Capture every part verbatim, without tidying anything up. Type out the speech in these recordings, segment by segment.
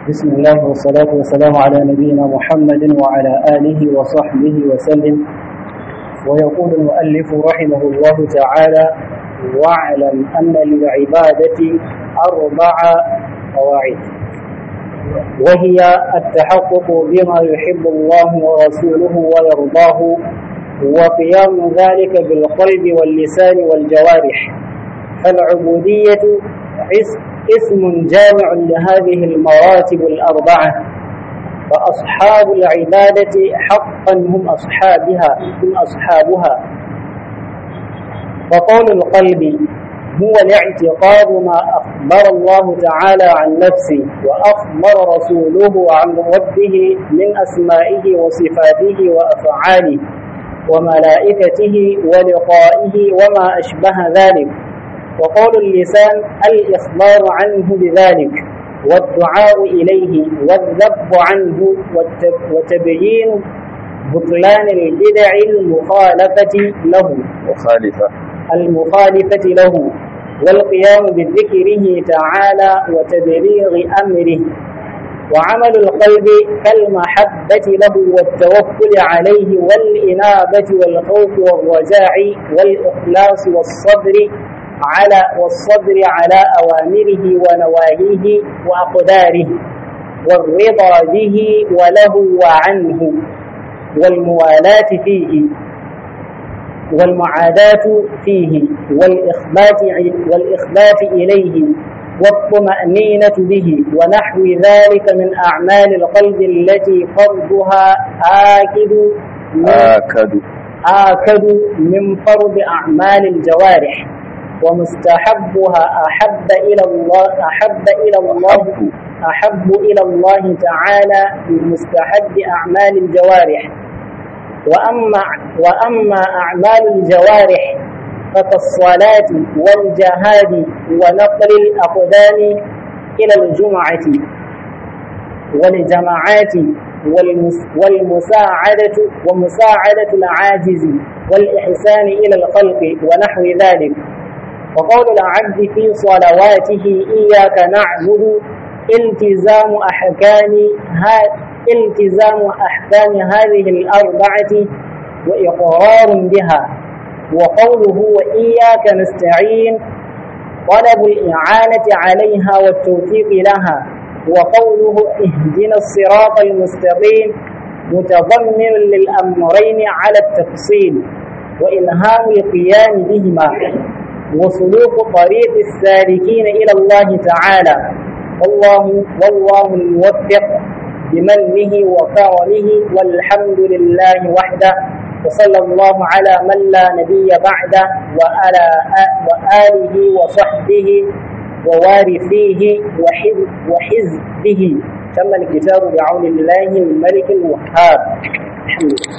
بسم الله والصلاة والسلام على نبينا محمد وعلى آله وصحبه وسلم. ويقول المؤلف رحمه الله تعالى: واعلم أن للعبادة أربع قواعد، وهي التحقق بما يحب الله ورسوله ويرضاه، وقيام ذلك بالقلب واللسان والجوارح. فالعبودية اسم جامع لهذه المراتب الأربعة، فأصحاب العبادة حقا هم أصحابها هم أصحابها. فقول القلب هو الاعتقاد ما أخبر الله تعالى عن نفسه وأخبر رسوله عن ربه من أسمائه وصفاته وأفعاله وملائكته ولقائه وما أشبه ذلك. وقول اللسان الإخبار عنه بذلك والدعاء إليه والذب عنه وتبيين بطلان البدع المخالفة له مخالفة المخالفة له والقيام بذكره تعالى وتبليغ أمره. وعمل القلب كالمحبة له والتوكل عليه والإنابة والخوف والرجاء والإخلاص والصبر على والصبر على أوامره ونواهيه وأقداره، والرضا به وله وعنه، والموالاة فيه والمعاداة فيه، والإخبات والإخبات إليه، والطمأنينة به، ونحو ذلك من أعمال القلب التي فرضها آكد من آكد آكد من فرض أعمال الجوارح، ومستحبها أحب إلى الله أحب إلى الله أحب إلى الله تعالى من مستحب أعمال الجوارح. وأما وأما أعمال الجوارح فكالصلاة والجهاد ونقل الأقدام إلى الجمعة والجماعات والمساعدة ومساعدة العاجز والإحسان إلى الخلق ونحو ذلك. وقول العبد في صلواته إياك نعبد التزام أحكام التزام أحكام هذه الأربعة وإقرار بها. وقوله وإياك نستعين طلب الإعانة عليها والتوفيق لها. وقوله اهدنا الصراط المستقيم متضمن للأمرين على التفصيل وإلهام القيام بهما وسلوك طريق السالكين إلى الله تعالى. والله والله الموفق بمنه وكرمه، والحمد لله وحده، وصلى الله على من لا نبي بعده وعلى وآله وصحبه ووارثيه وحزبه. تم الكتاب بعون الله الملك الوهاب. الحمد لله.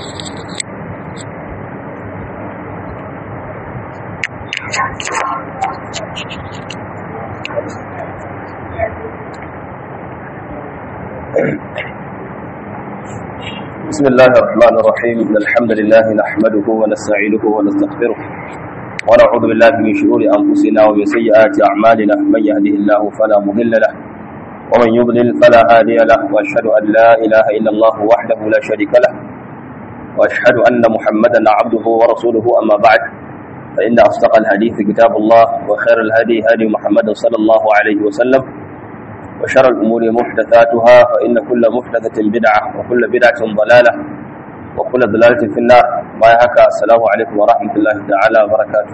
بسم الله الرحمن الرحيم. إن الحمد لله نحمده ونستعينه ونستغفره ونعوذ بالله من شرور أنفسنا ومن سيئات أعمالنا. من يهده الله فلا مضل له ومن يضلل فلا هادي له. وأشهد أن لا إله إلا الله وحده لا شريك له، وأشهد أن محمدا عبده ورسوله. أما بعد، فإن أصدق الحديث كتاب الله، وخير الهدي هدي محمد صلى الله عليه وسلم، وشر الأمور محدثاتها، فإن كل محدثة بدعة وكل بدعة ضلالة وكل ضلالة في النار. ما يحكى. السلام عليكم ورحمة الله تعالى وبركاته.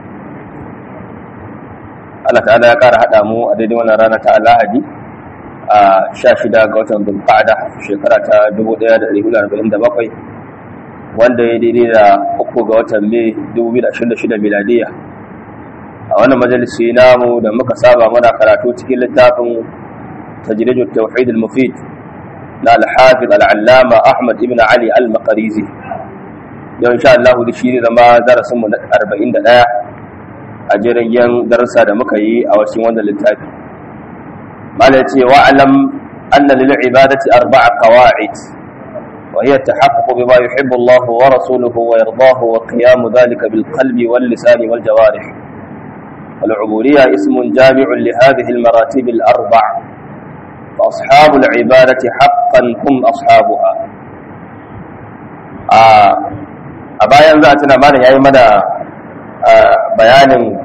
Allah ta'ala ya ƙara haɗa mu a daidai wannan rana ta Lahadi a sha shida ga watan Dhulqa'da shekara ta dubu ɗaya da ɗari hudu da arba'in da bakwai, wanda ya daidai da uku ga watan Mai dubu biyu da ashirin da shida miladiya. A wannan majalisi namu da muka saba muna karatu cikin littafin تجريد التوحيد المفيد نا الحافظ العلامة أحمد ابن علي المقريزي. يوم إن شاء الله دي شيري لما درس من أربعين دقيقة أجريان درس هذا مكي أو سيوان للتاج. ما التي واعلم أن للعبادة أربع قواعد، وهي التحقق بما يحب الله ورسوله ويرضاه، وقيام ذلك بالقلب واللسان والجوارح. العبودية اسم جامع لهذه المراتب الأربع، fa ashabul ibadati haqqan hum ashabuha. a a bayan za a tuna malam yayi mana bayanin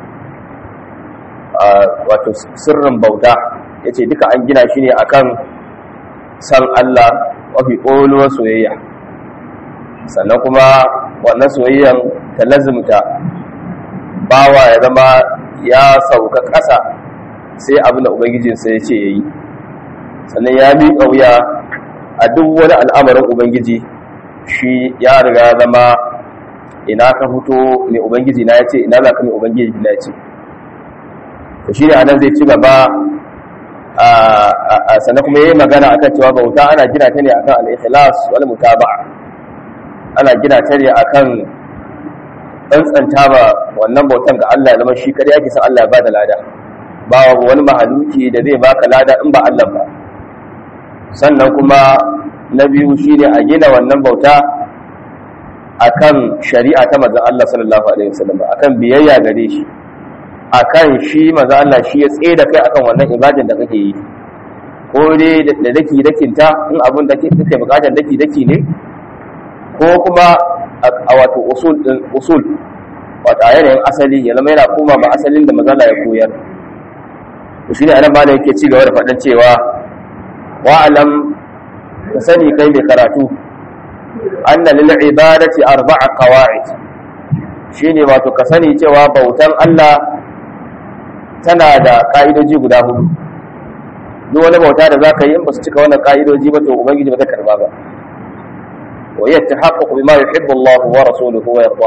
wato sirrin bauta, yace duka an gina shi ne akan san Allah mafi ƙoluwar soyayya, sannan kuma wannan soyayyan ta lazimta bawa ya zama ya sauka ƙasa sai abin da ubangijinsa ya ce ya yi, sannan ya miƙa wuya a duk wani al'amarin ubangiji. Shi ya riga zama ina ka fito mai ubangiji na ya ce, ina za ka mai ubangiji na ya ce. to shi ne anan zai ci gaba a sannan kuma yayi magana akan cewa bauta ana gina ta ne akan al-ikhlas wal mutaba'a, ana gina ta ne akan tsantsanta ba wannan bautan ga Allah ya zama shi kadai yake san Allah ya bada lada, ba wani mahaluki da zai baka lada in ba Allah ba. Sannan kuma na biyu shine a gina wannan bauta akan shari'a ta manzon Allah sallallahu alaihi wasallam, akan biyayya gare shi, akan shi manzo Allah shi ya tsaye da kai akan wannan ibadar da kake yi, ko dai da daki dakinta in abin da kake bukatar daki daki ne, ko kuma a wato usul usul wato yanayin asali ya zama yana koma ba asalin da manzo Allah ya koyar. to shine anan ba da yake ci gaba da faɗan cewa wa alam ka sani kai mai karatu anna lil ibadati arba'a qawa'id, shine wato ka sani cewa bautan Allah tana da ka'idoji guda hudu. duk wani bauta da zaka yi in ba su cika wannan ka'idoji ba to ubangiji ba zai karba ba. wa yattahaqqaqu bima yuhibbu Allah wa rasuluhu wa yarda,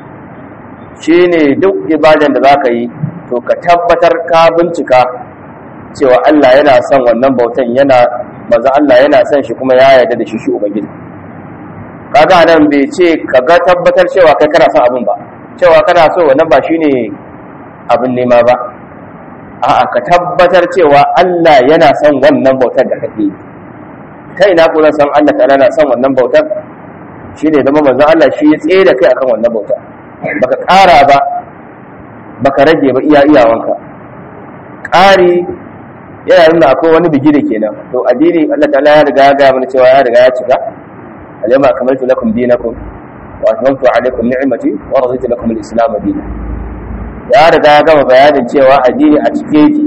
shine duk ibadan da zaka yi to ka tabbatar ka bincika cewa Allah yana son wannan bautan, yana manzo Allah yana son shi kuma ya yarda da shi shi ubangiji. kaga nan bai ce kaga tabbatar cewa kai kana son abin ba, cewa kana so wannan ba shine abin nema ba, a'a ka tabbatar cewa Allah yana son wannan bautar da kake yi. ta ina ko zan san Allah ta'ala na son wannan bautar? shine zama manzo Allah shi ya tsaye da kai akan wannan bautar, baka ƙara ba baka rage ba, iya iyawanka. ƙari yana nuna akwai wani bigire kenan. to addini Allah ta'ala ya riga ya ga mana cewa ya riga ya cika, al-yawma akmaltu lakum dinakum wa atmamtu alaykum ni'mati wa raditu lakum al-islam dinan. ya riga ya gama bayanin cewa addini a cike yake,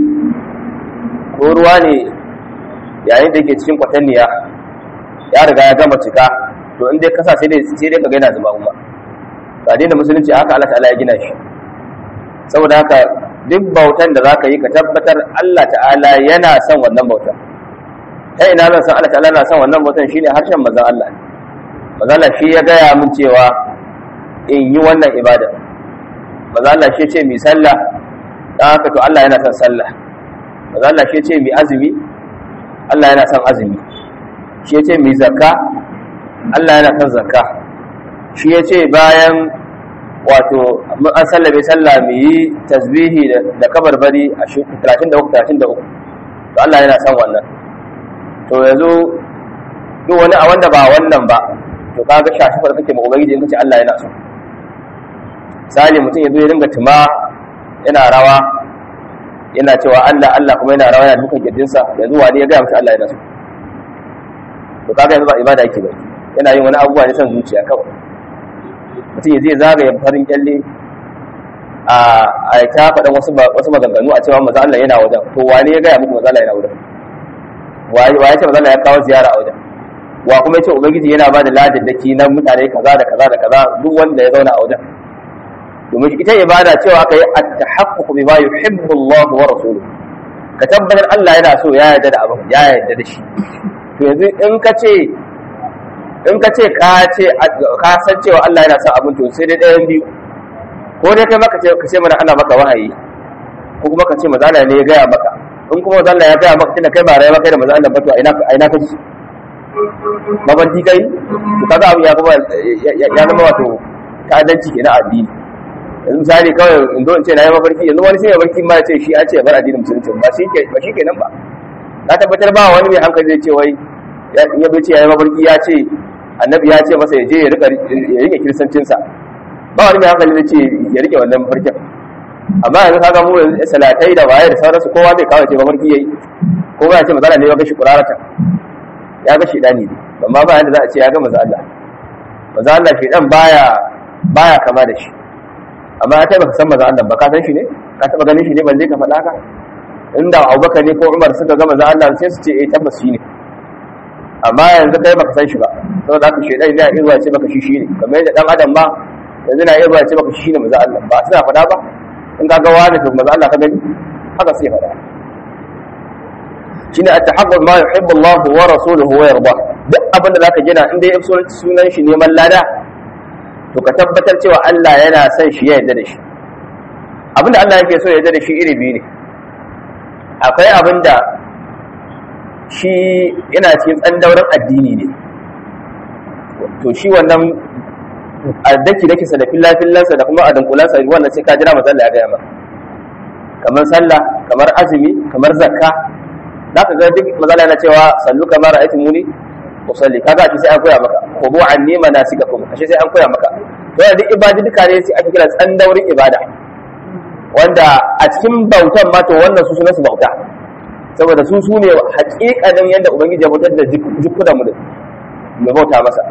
ko ruwa ne yayin da yake cikin kwatanniya ya riga ya gama cika, to in dai kasa sai dai sai dai kaga yana zuba kuma. addinin musulunci haka Allah ta'ala ya gina shi. saboda haka duk bautan da zaka yi ka tabbatar Allah ta'ala yana son wannan bautan. ta ina zan san Allah ta'ala yana son wannan bautan? shine harshen manzon Allah. manzon Allah shi ya gaya min cewa in yi wannan ibada. manzon Allah shi ce mi sallah, dan haka to Allah yana son sallah. manzon Allah shi ce mi azumi, Allah yana son azumi. shi ce mi zakka, Allah yana son zakka. shi yace bayan wato an sallabe sallah mu yi tasbihi da kabarbari a talatin da uku talatin da uku, to Allah yana son wannan. to yanzu duk wani a wanda ba wannan ba to kaga shafifar kake ma ubangiji in kace Allah yana so. misali mutum yazo ya dinga tuma yana rawa yana cewa Allah Allah kuma yana rawa yana dukan kirjinsa, yanzu wani ya ga mishi Allah yana so? to kaga yanzu ba ibada yake ba, yana yin wani abubuwa ne san zuciya kawai. mutum zai zagaye farin kyalle a ta faɗin wasu maganganu a cewa maza Allah yana wajen, to wane ya gaya muku maza Allah yana wajen? wa ya ce maza Allah ya kawo ziyara a wajen? wa kuma ya ce ubangiji yana ba da ladaddaki na mutane kaza da kaza da kaza duk wanda ya zauna a wajen? domin ita ibada cewa aka yi at-tahaqquq bima yuhibbu Allah wa rasuluhu, ka tabbatar Allah yana so, ya yarda da abin, ya yarda da shi. to yanzu in ka ce in ka ce ka ce ka san cewa Allah yana son abin, to sai dai ɗayan biyu, ko dai kai maka ce ka ce mana Allah maka wahayi, ko kuma ka ce manzo Allah ne ya gaya maka. in kuma manzo Allah ya gaya maka tunda kai ba rayuwa kai da manzo Allah ba, to ina ina ka ji mabanti kai? to kaga abu ya kuma ya zama wato ta'addanci kenan addini. yanzu misali kawai in zo in ce na yi mafarki, yanzu wani sai ya mafarki ma ya ce shi a ce bar addinin musulunci, ba shi ke ba shi kenan ba. na tabbatar ba wani mai hankali zai ce wai ya bai ce ya yi mafarki ya ce annabi ya ce masa ya je ya rike kiristancinsa. ba wani mai hankali zai ce ya rike wannan mafarkin. amma yanzu kaga mu salatai da waye da sauransu kowa zai kawo ce mafarki yayi ko ba ya ce mazala ne ya ga shi kurarata ya ga shedani ne amma ba yanda za a ce ya ga manzo Allah manzo Allah shedan baya baya kama da shi amma kai baka san manzo Allah ba ka san shi ne ka taba ganin shi ne balle ka faɗa ka inda Abubakar ne ko Umar suka ga manzo Allah sai su ce eh tabbas shi ne amma yanzu kai baka san shi ba saboda haka shedan ya iya zuwa ce baka shi shi ne kamar yadda dan adam ba yanzu na iya zuwa ce baka shi ne manzo Allah ba suna faɗa ba in ka ga wani to manzo Allah ka gani haka sai faɗa shine at-tahaqqu ma yuhibbu Allah wa rasuluhu wa yarda duk abin da zaka gina inda ya sunan shi neman lada to ka tabbatar cewa Allah yana son shi ya yarda da shi abinda Allah yake so ya yarda da shi iri biyu ne akwai abinda shi yana cikin tsandaurin addini ne to shi wannan addaki dake sa da fillafillansa da kuma adunkulansa wannan sai ka jira manzo Allah ya gaya maka kamar sallah kamar azumi kamar zakka zaka ga duk manzo Allah yana cewa sallu kama ra'aytumuni usalli kaga shi sai an koya maka khudu anni manasikakum shi sai an koya maka to duk ibadi duka ne sai ake kira tsandaurin ibada wanda a cikin bautan ma to wannan su sunan su bauta saboda su su ne hakikanin yadda ubangiji ya bautar da jikudan mu da bauta masa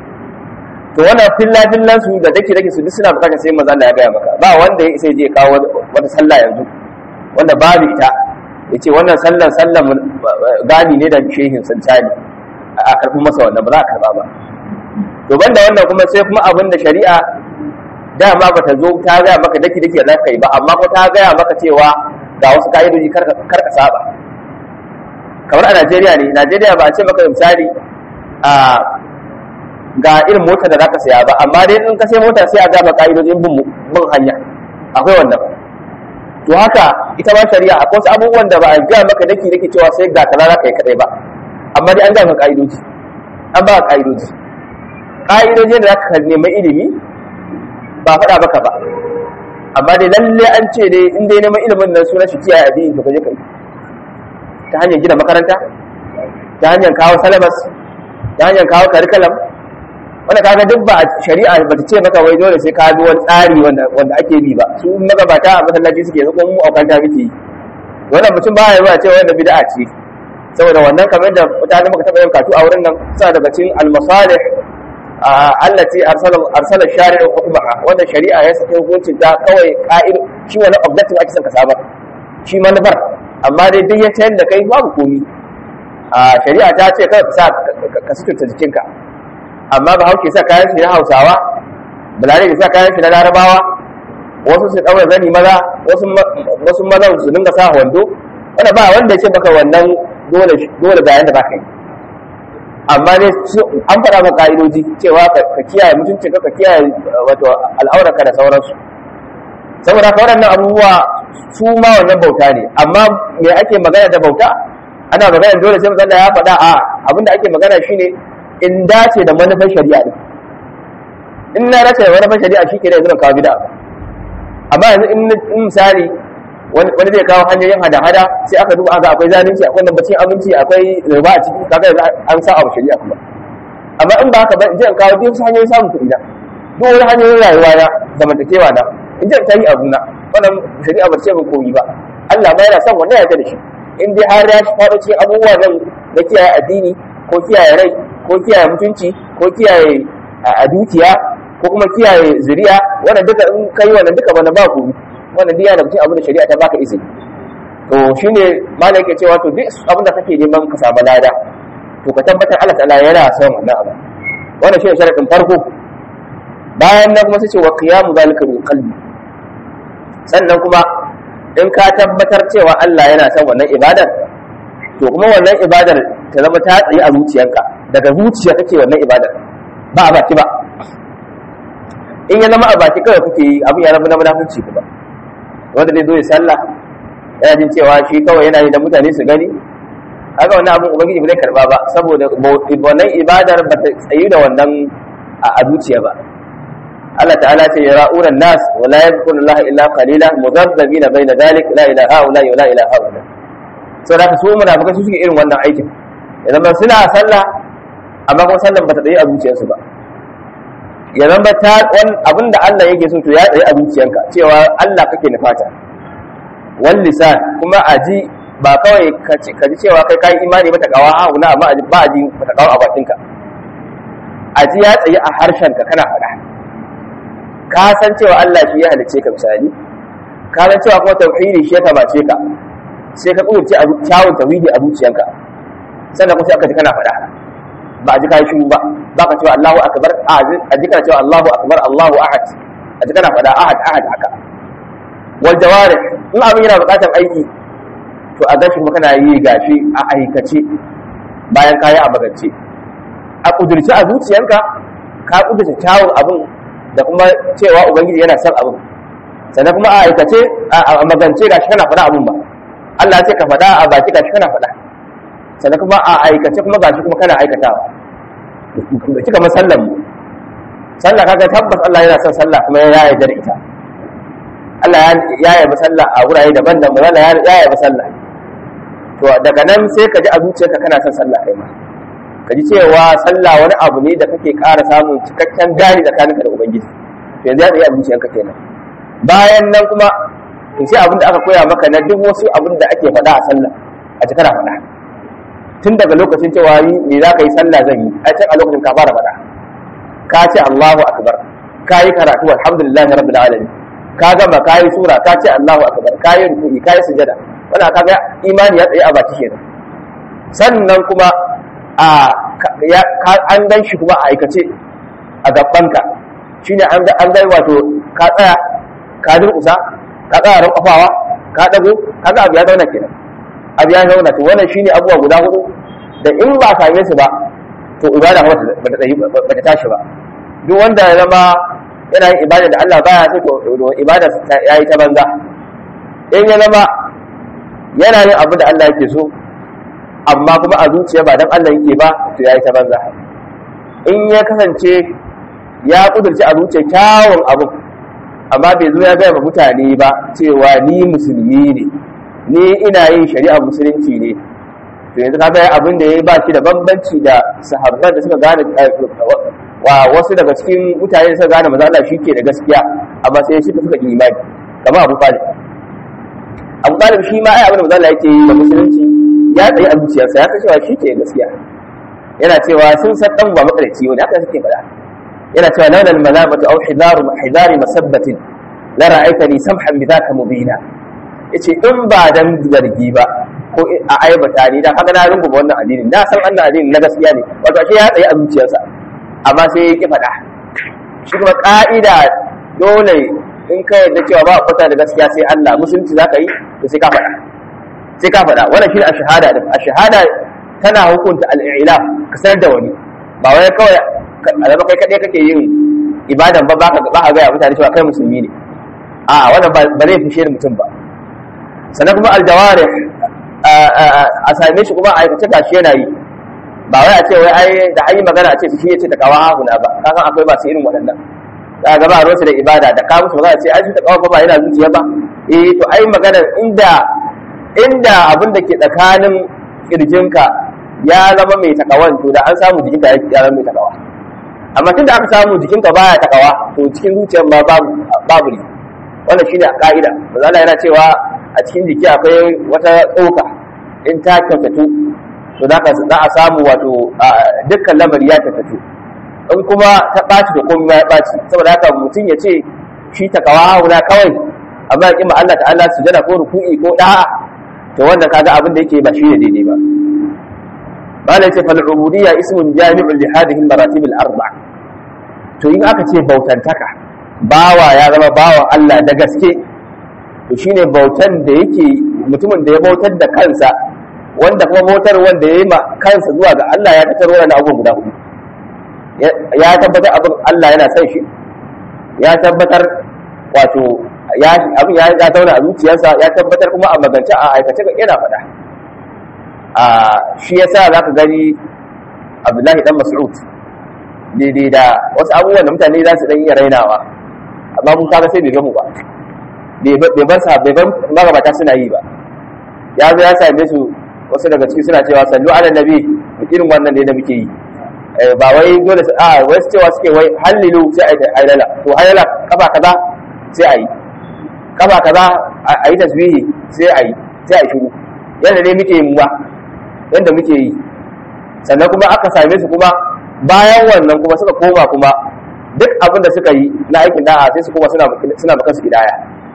to wannan filla fillan su da dake dake su duk suna bukatar sai manzo Allah ya gaya maka ba wanda ya sai je kawo wata sallah yanzu wanda babu ita yace wannan sallan sallan gani ne da shehin santani a karbi masa wannan ba za a karba ba to banda wannan kuma sai kuma abin da shari'a dama bata zo ta gaya maka dake dake za ka yi ba amma ko ta gaya maka cewa ga wasu ka'idoji karka karka saba kamar a Najeriya ne Najeriya ba a ce maka misali a ga irin mota da zaka saya ba amma dai in ka sai mota sai a ga maka ka'idojin bin bin hanya akwai wannan to haka ita ba shari'a akwai wasu abubuwan da ba a ga maka dake dake cewa sai ga kaza zaka yi kadai ba amma dai an ga maka ka'idoji an ba ka'idoji ka'idoji da zaka nemi ilimi ba faɗa maka ba amma dai lalle an ce dai in dai neman ilimin nan sunan shi kiyaye addini to kaje kai ta hanyar gina makaranta ta hanyar kawo syllabus ta hanyar kawo curriculum wanda kaga duk ba shari'a ba ta ce maka wai dole sai ka bi wani tsari wanda wanda ake bi ba su magabata a masallaci suke yanzu ko mu aukanta muke wannan mutum ba ya ba ce wanda bid'a ce saboda wannan kamar da mutane muka taba yin katu a wurin nan suna daga cikin al-masalih allati arsala arsala shari'u hukmaha wanda shari'a ya saki hukuncin ta kawai ka'id shi wani objective ake son ka saba shi manufar amma dai duk ya tayar da kai babu komi a shari'a ta ce kai ka sa ka sutunta jikinka amma ba hauke sa kayan shi na Hausawa bulare da sa kayan shi na Larabawa wasu su daura zani maza wasu wasu maza su dinga sa wando wanda ba wanda ya ce baka wannan dole dole ga yanda baka yi amma ne an faɗa maka ka'idoji cewa ka kiyaye mutuncinka ka kiyaye wato al'aurarka da sauransu saboda haka waɗannan abubuwa su ma wannan bauta ne amma me ake magana da bauta ana magana dole sai manzo ya faɗa a abinda ake magana shine in dace da manufar shari'a din in na dace da manufar shari'a shi ke da yanzu kawo bid'a amma yanzu in misali wani zai kawo hanyoyin hada-hada sai aka duba aka akwai zalunci akwai nambacin abinci akwai riba a ciki kaga yanzu an sa abu shari'a kuma amma in ba haka ba je in kawo duk wasu hanyoyin samun kuɗi na duk wani hanyoyin rayuwa na zamantakewa na in je in tayi abu na wannan shari'a ba ce ban koyi ba Allah ma yana son wannan ya da shi in dai har ya shi faɗo cikin abubuwa nan na kiyaye addini ko kiyaye rai ko kiyaye mutunci ko kiyaye a dukiya ko kuma kiyaye zuriya wannan duka in kai wannan duka bana ba ku wannan duk yana da cikin abin da shari'a ta baka izini to shine malai yake cewa to duk abin da kake neman ka samu lada to ka tabbatar Allah ta'ala yana son wannan abu wannan shine sharadin farko bayan nan kuma sai ce wa qiyamu zalika bil qalbi sannan kuma in ka tabbatar cewa Allah yana son wannan ibadar to kuma wannan ibadar ta zama ta tsaye a zuciyanka daga zuciya kake wannan ibadar ba a baki ba in ya zama a baki kawai kake yi abin ya rabu na munafunci kuma wanda zai zo ya sallah yana jin cewa shi kawai yana yi da mutane su gani haka wannan abin ubangiji ba zai karba ba saboda wannan ibadar ba ta tsayi da wannan a zuciya ba Allah ta'ala ce ya ra'uran nas wa la yadhkuru Allah illa qalila mudabbina baina dhalik la ilaha illa wa la ilaha illa so da su munafikai su suke irin wannan aikin idan ba suna sallah amma kuma sallan ba ta tsayi a zuciyarsu ba ya zama ta abinda Allah yake so to ya tsaye a zuciyanka cewa Allah kake nufata wal lisan kuma aji ba kawai ka ji cewa kai kai imani ba ta kawa a huna amma aji ba aji ba ta kawa a bakinka aji ya tsaye a harshenka kana faɗa ka san cewa Allah shi ya halice ka misali ka san cewa kuma tauhidi shi ya kamace ka sai ka kudurce a kyawun tauhidi a zuciyanka sannan kuma sai aka ji kana faɗa ba a ji kai shiru ba ba ka cewa Allahu akbar a ji kana cewa Allahu akbar Allahu ahad a ji kana faɗa ahad ahad haka wal jawarih in abin yana buƙatar aiki to a gashi kuma kana yi gashi a aikace bayan kayi a magance a kudurce a zuciyanka ka kudurce kyawun abin da kuma cewa ubangiji yana son abin sannan kuma a aikace a magance gashi kana faɗa abin ba Allah ya ce ka faɗa a baki gashi kana faɗa sannan kuma a aikace kuma gashi kuma kana aikatawa da kika masallan mu sallah kaga tabbas Allah yana son sallah kuma ya yarda da ita Allah ya yarda sallah a wurare daban-daban Allah ya yarda sallah to daga nan sai ka ji a zuciyarka kana son sallah kai ma ka ji cewa sallah wani abu ne da kake ƙara samun cikakken gani tsakaninka da ubangiji to yanzu ya tsaye a zuciyarka kenan bayan nan kuma to sai abin da aka koya maka na duk wasu abin da ake faɗa a sallah a cikin faɗa tun daga lokacin cewa me za ka yi sallah zan yi a can a lokacin ka fara faɗa ka ce Allahu akbar ka yi karatu alhamdulillahi rabbil alamin ka gama ka yi sura ka ce Allahu akbar ka yi ruku'i ka yi sujada wannan kaga imani ya tsaye a baki kenan sannan kuma a an gan shi kuma a aikace a gabanka shine an ga an ga wato ka tsaya ka durƙusa ka tsaya ran kafawa ka dago kaga abu ya zauna kenan abu ya zauna to wannan shine abubuwa guda hudu da in ba same su ba to ibada ba ta tsayi ba ta tashi ba duk wanda ya zama yana yin ibada da Allah baya so to ibada yayi ta banza in ya zama yana yin abu da Allah yake so amma kuma a zuciya ba dan Allah yake ba to yayi ta banza in ya kasance ya kudurci a zuciya kyawun abu amma bai zo ya gaya wa mutane ba cewa ni musulmi ne ni ina yin shari'ar musulunci ne to yanzu kaga abin da yayi ba shi da bambanci da sahabban da suka gane wa wasu daga cikin mutane da suka gane manzo Allah shike da gaskiya amma sai shi suka yi imani kamar Abu Talib Abu Talib shi ma ai abin da manzo Allah yake yi da musulunci ya tsaye a zuciyarsa ya kace shi ke gaskiya yana cewa sun san dan ba makarici wanda haka suke faɗa yana cewa laulal malamatu aw hidaru hidari masabbatin la ra'aitani samhan bidaka mubina yace in ba dan zargi ba ko a aibata ni dan haka na rungume wannan addini na san wannan addini na gaskiya ne wato ashe ya tsaye a zuciyarsa amma sai ya ki faɗa shi kuma ka'ida dole in ka yarda cewa ba fata da gaskiya sai Allah musulunci zaka yi to sai ka faɗa sai ka faɗa wannan shi a shahada din a shahada tana hukunta al-i'lam ka sanar da wani ba wai kawai alama kai kadai kake yin ibadan ba ba ka ga mutane cewa kai musulmi ne a wannan ba zai fishe mutum ba sannan kuma aljawari a same shi kuma a aikace gashi yana yi ba wai a ce wai ai da an yi magana a ce shi ya ce ta kawo hahuna ba kakan akwai masu irin waɗannan za ga ba ruwansu da ibada da ka musu magana ce ai shi ta kawo ba yana zuciya ba eh to ai magana inda inda abin da ke tsakanin kirjinka ya zama mai takawan to da an samu jikinka ya zama mai takawa amma tunda aka samu jikinka baya takawa to cikin zuciyar ma babu babu ne wannan shine a ka'ida manzo Allah yana cewa a cikin jiki akwai wata tsoka in ta kyautatu to za ka za a samu wato dukkan lamari ya kyautatu in kuma ta ɓaci da komai ya ɓaci saboda haka mutum ya ce shi takawa hauna kawai amma ya kima Allah ta'ala sujada ko ruku'i ko da'a to wannan kaga abin da yake ba shi ne daidai ba bala yace fal ubudiyya ismun jami'un li hadhihi al maratib al arba to in aka ce bautantaka bawa ya zama bawan Allah da gaske to shine bautan da yake mutumin da ya bautar da kansa wanda kuma bautar wanda ya yi ma kansa zuwa ga Allah ya fitar wannan abubuwan guda hudu ya tabbatar abin Allah yana son shi ya tabbatar wato ya abin ya zauna a zuciyarsa ya tabbatar kuma a magance a aikace ga yana faɗa a shi yasa zaka gani Abdullahi dan Mas'ud daidai da wasu abubuwan da mutane za su dan iya rainawa amma mun kaga sai bai gamu ba bai bar sa bai bar magabata suna yi ba ya zo ya same su wasu daga ciki suna cewa sallu ala nabi irin wannan ne da muke yi ba wai dole su a wai cewa suke wai hallilu sai a yi hailala to hailala kafa kaza sai a yi kafa kaza a yi tasbihi sai a yi sai a yi shiru yadda dai muke yi mu ba yadda muke yi sannan kuma aka same su kuma bayan wannan kuma suka koma kuma duk abin da suka yi na aikin da'a sai su koma suna suna maka su gidaya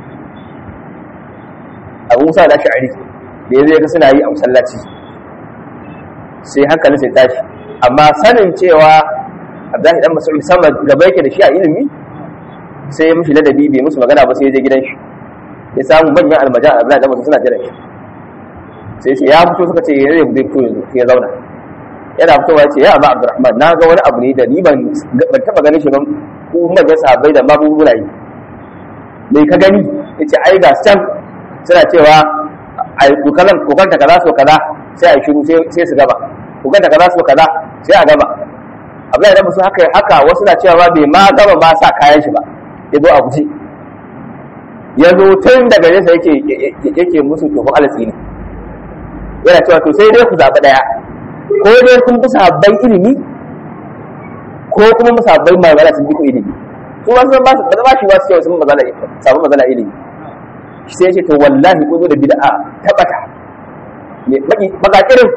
Abu Musa da Ash'ari da yazo ya ga suna yi a masallaci sai hankalin sai tashi amma sanin cewa Abdullahi dan Mas'ud sama gaba yake da shi a ilimi sai ya mishi ladabi bai musu magana ba sai ya je gidan shi ya samu manyan almajan Abdullahi dan Mas'ud suna jiran shi sai sai ya fito suka ce ya zai fito yanzu sai ya zauna yana fitowa ya ce ya Abu Abdurrahman na ga wani abu ne da ni ban ban taba ganin shi ba ku manyan sahabbai da mabubulai me ka gani yace ai ga can suna cewa ai kokalan kokarta kaza so kaza sai ai shiru sai su gaba kokarta kaza so kaza sai a gaba Abdullahi da musu haka haka wasu na cewa ba bai ma gaba ba sa kayan shi ba yazo a guje yazo tun daga nesa yake yake musu tofin alatsi ne yana cewa to sai dai ku zabi daya ko dai kun fi sahabbai ilimi ko kuma musabbai mai wala sun bi ku ilimi su ba su ba su ba shi ba su cewa sun mazala sabu mazala ilimi sai ce to wallahi ko zo da bid'a tabata ne baki bakakirin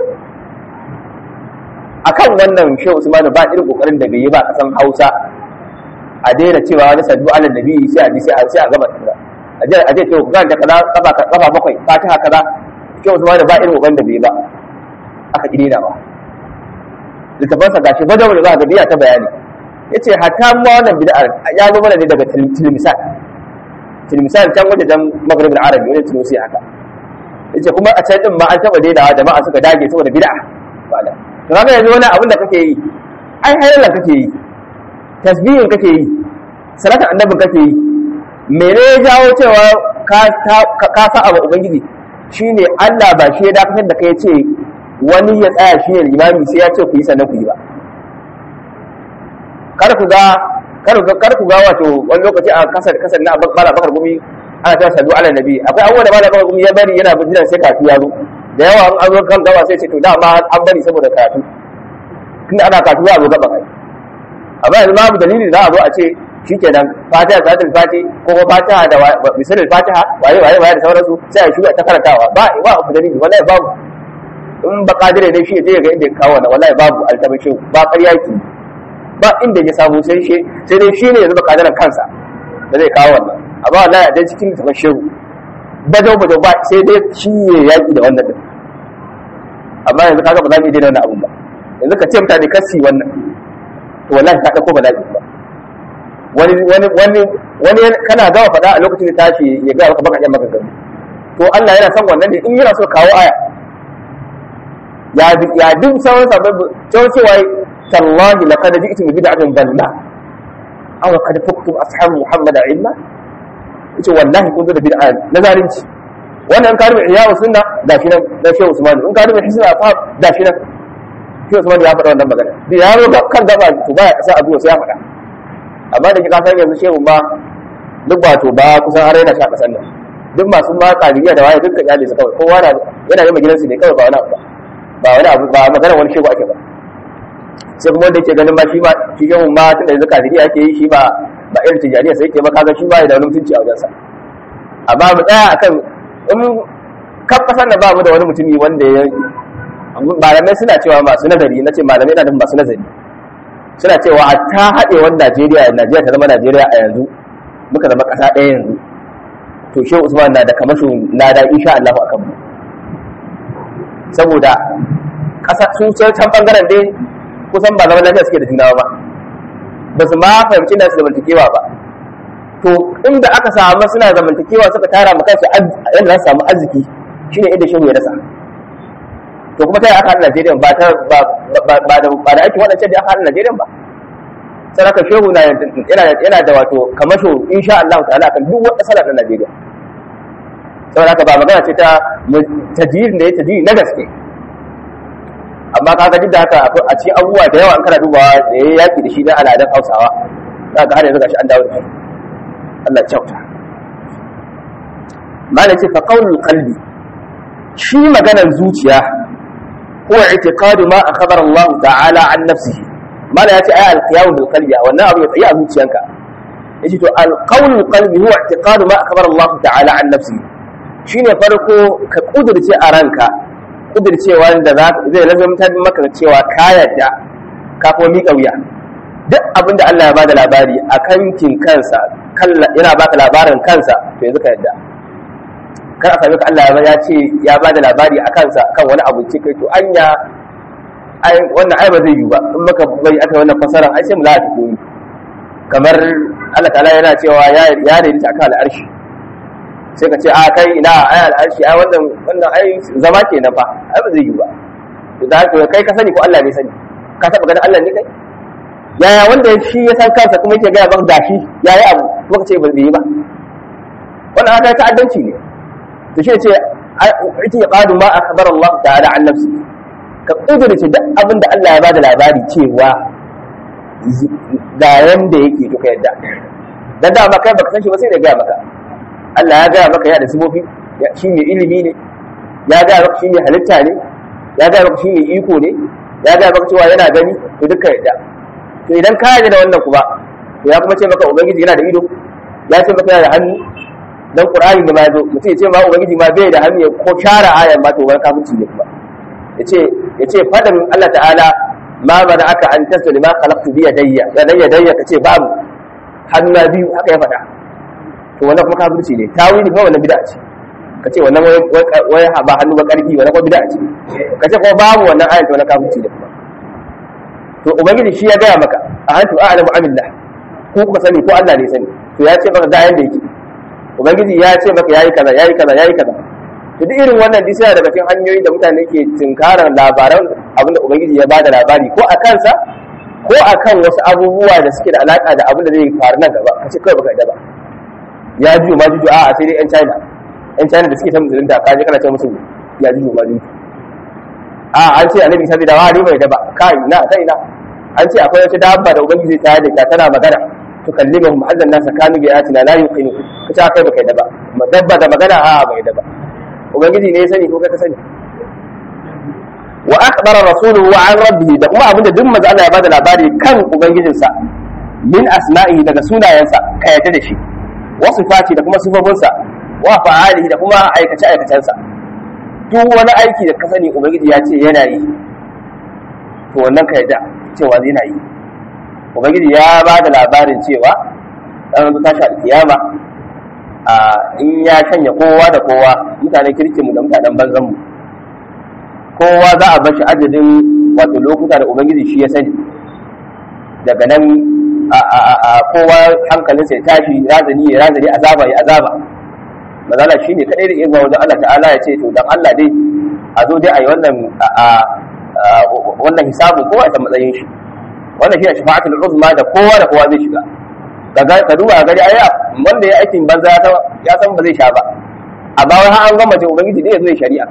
akan wannan Shehu Usman ba irin kokarin da bai yi ba kasan Hausa a daina cewa wani sadu ala nabi sai a ji sai a sai a gaba a je a je to ga da kaza kafa kafa bakwai fatiha kaza Shehu Usman ba irin kokarin da bai yi ba aka kidina ba littafansa gashi badawa da za ga biya ta bayani yace hatta ma wannan bid'a ya zo mana ne daga tilmisan tilmisan can waje dan maghrib al-arabi wani tunusi haka yace kuma a can din ma an taba dainawa jama'a suka dage saboda bid'a bada to kaga yanzu wani abin da kake yi ai hayalla kake yi tasbihin kake yi salatu annabin kake yi mene ya jawo cewa ka ka sa abu ubangiji shine Allah ba shi ya dakatar da kai ce wani ya tsaya shi ne limami sai ya ce ku yi sannan ku yi ba kar ku ga kar ku kar ku ga wato wani lokaci a kasar kasar na bala bakar gumi ana ta sadu ala nabi akwai abubuwa da bala bakar gumi ya bari yana bijiran sai kafi ya zo da yawa an zo kan gaba sai ce to dama an bari saboda karatu tunda ana karatu za a zo gaba kai amma yanzu babu dalili za a zo a ce shikenan fatiha salatul fati ko fatiha da misalul fatiha waye waye waye da sauransu sai a shuga ta karantawa ba ba abu dalili wallahi babu in ba kadire ne shi ya je ga inda ya kawo wannan wallahi babu altabashin ba ƙarya ki ba inda ya samu sai shi sai dai shi ne yanzu ba kadiran kansa da zai kawo wannan amma wallahi a dai cikin tabashin bado bado ba sai dai shi ya yaki da wannan din amma yanzu kaga ba za mu yi daina wannan abun ba yanzu ka ce mutane kasi wannan to wallahi ka dauko bala'i ba wani wani wani wani kana gawa fada a lokacin da tashi ya ga maka baka yan maganganu to Allah yana son wannan ne in yana so kawo aya ya ya duk sauran sabbin cewa cewa tallahi laqad ji'tum bi bid'atin dalla aw qad faktum ashabu muhammad ilma yace wallahi kun zo da bid'a na zalunci wannan ka rubuta iyawu sunna da shi nan da Shehu Usman in ka rubuta hisna fa da shi nan Shehu Usman ya faɗa wannan magana da yaro ga kan gaba to ba ya kasa abu sai ya faɗa amma da kika san yanzu Shehu ba duk ba to ba kusan har yana sha kasan nan duk masu ma qaliya da waye dukkan iyali su kawai kowa yana yana gidansu ne kawai ba wani abu ba wani abu ba magana wani Shehu ake ba sai kuma wanda yake ganin ma shi ba shi yawan ma tunda yanzu kafiri ake yi shi ba ba irin tijariya sai yake ba kaga shi ba da wani mutunci a wajensa amma mu tsaya akan in kan kasan da ba mu da wani mutumi wanda ya malamai suna cewa masu nazari na ce malamai na da masu nazari suna cewa a ta haɗewar Najeriya Najeriya ta zama Najeriya a yanzu muka zama ƙasa ɗaya yanzu to Shehu Usman na da kamashin lada insha Allah a kanmu saboda ƙasa sun can bangaren dai kusan ba zaman lafiya suke da juna ba ba su ma fahimci na su zamantakewa ba to inda aka samu suna zamantakewa suka tara mu kansu yadda za su samu arziki shine inda Shehu ya rasa to kuma ta yi aka haɗa Najeriya ba ta ba da ake waɗancan da aka haɗa Najeriya ba saraka Shehu yana da wato kamasho insha Allah ta'ala kan duk wata salar na Najeriya saboda haka ba magana ce ta tajiri da ya tajiri na gaske amma kaga duk da haka a cikin abubuwa da yawa an kana dubawa da ya yaki da shi na al'adun Hausawa za ka har yanzu gashi an dawo da shi Allah kyauta malai ce fa qaulul qalbi shi maganar zuciya huwa i'tiqadu ma akhbara Allah ta'ala an nafsihi mala ya ce ai al-qiyamu bil qalbi wannan abu ya tsaye a zuciyanka yace to al-qawlu bil qalbi huwa i'tiqadu ma akbar Allah ta'ala an nafsi shine farko ka kudurce a ranka kudurcewa da zai lazumta maka cewa ka yarda ka kuma miƙa wuya duk abin da Allah ya bada labari a kankin kansa yana baka labarin kansa to yanzu ka yarda kar a sami ka Allah ya ce ya bada labari a kansa kan wani abu ce kai to anya ai wannan ai ba zai yi ba in maka bai aka wannan fasara ai sai mu lati koyi kamar Allah ta'ala yana cewa ya ya rinta akan al'arshi sai ka ce a kai ina ai al'arshi ai wannan wannan ai zama kenan fa ai ba zai yi ba to da haka kai ka sani ko Allah ne sani ka taba ganin Allah ne kai yaya wanda shi ya san kansa kuma yake ga ban gashi yayi abu kuma ka ce ba zai yi ba wannan haka ta'addanci ne to shi ce ita qadu ma akhbara Allah ta'ala an nafsi ka kudurce duk abin da Allah ya bada labari cewa ga yanda yake to ka yadda dan da maka baka san shi ba sai da ga maka Allah ya ga maka ya da sifofi shi ne ilimi ne ya ga maka shi ne halitta ne ya ga maka shi ne iko ne ya ga maka cewa yana gani to duka yadda to idan ka yarda da wannan kuma to ya kuma ce maka ubangiji yana da ido ya ce maka yana da hannu dan qur'ani da ma zo mutum ya ce ma ubangiji ma bai da hannu ko share ayan ma to wani kafirci ne kuma yace yace fadin Allah ta'ala ma bada aka an tasli ma khalaqtu bi yadayya ya yadayya kace babu hannu biyu haka ya fada to wannan kuma kafirci ne tawili ba wannan bid'a ce kace wannan wai ba hannu ba karfi wannan kuma bid'a ce kace ko babu wannan ayan to wannan kafirci ne kuma to ubangiji shi ya gaya maka a hantu a'lamu amillah ko kuma sani ko Allah ne sani to ya ce maka ga yanda yake ubangiji ya ce maka yayi kaza yayi kaza yayi kaza to duk irin wannan dai sai daga cikin hanyoyi da mutane ke tinkarar labaran abinda ubangiji ya bada labari ko a kansa ko akan wasu abubuwa da suke da alaka da abin da zai faru nan gaba kace kai baka da ba ya ji ma juju a sai dai yan China yan China da suke ta musulunta ka je kana ce musu ya ji ma juju a an ce annabi sai da wani bai da ba kai na sai na an ce akwai wata dabba da ubangiji ta yi da tana magana to kallimahum azan nasa kanu bi ayatina la yuqinu kace kai baka da ba dabba da magana a bai da ba ubangiji ne ya sani ko ka sani wa akhbara rasuluhu an rabbihi da kuma abinda duk manzo Allah ya bada labari kan ubangijinsa min asma'ihi daga sunayensa ka yadda da shi wa sifati da kuma sifofinsa wa fa'alihi da kuma aikace aikacensa duk wani aiki da ka sani ubangiji ya ce yana yi to wannan ka yadda cewa zai na yi ubangiji ya bada labarin cewa dan zo tashi alkiyama a in ya shanya kowa da kowa mutanen kirkinmu da mutanen banzanmu kowa za a bashi adadin wato lokuta da ubangiji shi ya sani daga nan a kowa hankalinsa ya tashi razani ya razani azaba ya azaba mazala shi ne kaɗai da iya zuwa wajen Allah ta'ala ya ce to dan Allah dai a zo dai a yi wannan wannan hisabin kowa ya san matsayin shi wannan shi ne shafa'atul uzma da kowa da kowa zai shiga ka duba gari aya wanda ya aikin banza ya san ba zai sha ba amma wai har an gama ce ubangiji ne ya zo ya shari'a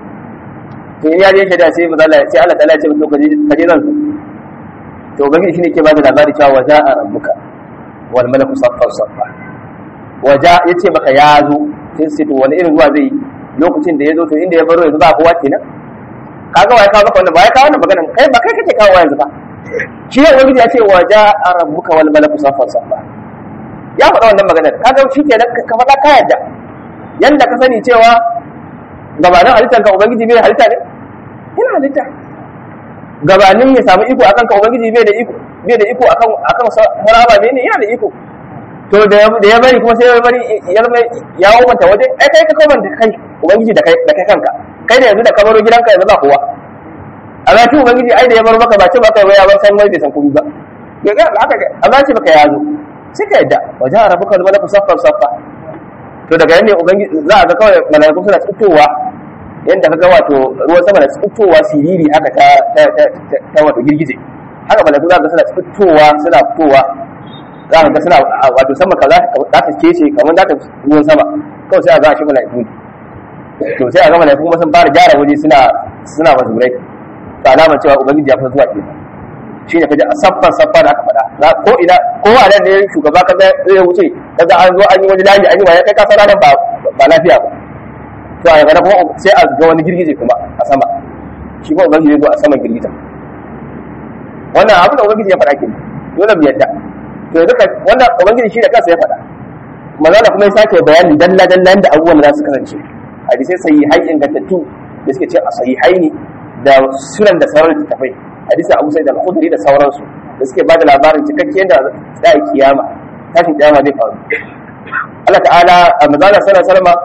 to in ya je shari'a sai mazala sai Allah ta'ala ya ce to ka je ka je nan to ubangiji shine ke ba da labari cewa waja'a rabbuka wal malaku saffan saffa waja yace maka ya zo sai sai to wani irin zuwa zai lokacin da ya zo to inda ya baro yanzu ba kowa kenan kaga wai ka maka wannan ba ya kawo wannan maganan kai ba kai kake kawo yanzu ba shi ne ubangiji ya ce waja'a rabbuka wal malaku saffan saffa ya faɗa wannan maganar kaga shi kenan ka faɗa ka yadda yanda ka sani cewa gabanin halittar ka ubangiji bai halitta ne yana halitta gabanin ya samu iko akan ka ubangiji bai da iko bai da iko akan akan saraba ne ne yana da iko to da ya bari kuma sai ya bari ya wanta waje ai kai ka kawanta kai ubangiji da kai da kai kanka kai da yanzu da ka baro gidanka yanzu ba kowa amma shi ubangiji ai da ya baro maka ba ce maka ya bar san wai bai san komai ba ya ga haka amma ce maka ya zo sai ka yadda wajen rabuka wal malaku saffan saffa to daga yanne ubangiji za a ga kawai malaiku suna tsitowa yanda kaga wato ruwan sama da tsitowa siriri haka ta ta ta wato girgije haka malaiku za ka suna tsitowa suna fitowa za ka ga suna wato sama kaza za ta kece kamar za ta ruwan sama kawai sai a ga shi malaiku to sai a ga malaiku kuma sun fara gyara waje suna suna mazurai ta alama cewa ubangiji ya fi zuwa ke shine kaje a saffan saffa da aka faɗa ko ina ko a nan ne shugaba kaza zai wuce kaga an zo an yi wani layi an yi waya kai ka sana ba ba lafiya ba to a gaba kuma sai a ga wani girgije kuma a sama shi ko ubangiji zai zo a saman girgijen wannan abu da ubangiji ya faɗa ke dole mu yadda to duka wannan ubangiji shi da kansa ya faɗa manzala kuma ya sake bayani dalla dalla da abubuwan da za su kasance hadisai sahihai ingantattu da suke ce a sahihai ne da sunan da sauran littattafai hadisi Abu Sa'id al-Khudri da sauransu da suke bada labarin cikakken da za a kiyama tashin kiyama zai faru Allah ta'ala a manzala sallallahu alaihi wasallam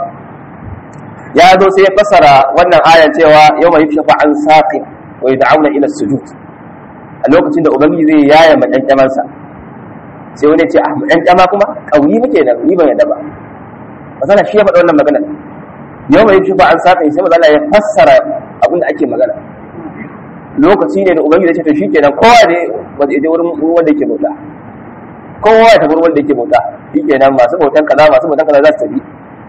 ya zo sai ya fassara wannan ayan cewa yawma yukshafu an saqin wa yad'una ila sujud a lokacin da ubangiji zai yaya madankamansa sai wani ce ah madankama kuma kauri muke da ni ban yadda ba masana shi ya faɗa wannan magana yawma yukshafu an saqin sai manzala ya fassara abin da ake magana lokaci ne da ubangiji ya ce to shikenan kowa ne wanda ya wurin wanda yake bauta kowa ya tafi wanda yake bauta shikenan masu bautan kaza masu bautan kaza za su tafi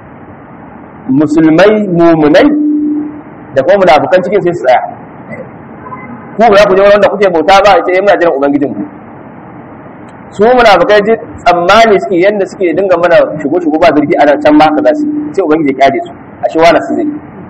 musulmai mumunai da kuma munafukan cikin sai su tsaya ku ba ku je wanda kuke bauta ba sai muna jiran ubangijin ku su munafukai ji tsammani suke yanda suke dinga mana shigo shigo ba zurfi a nan can ma kaza su sai ubangiji ya kyale su a shi wala su zai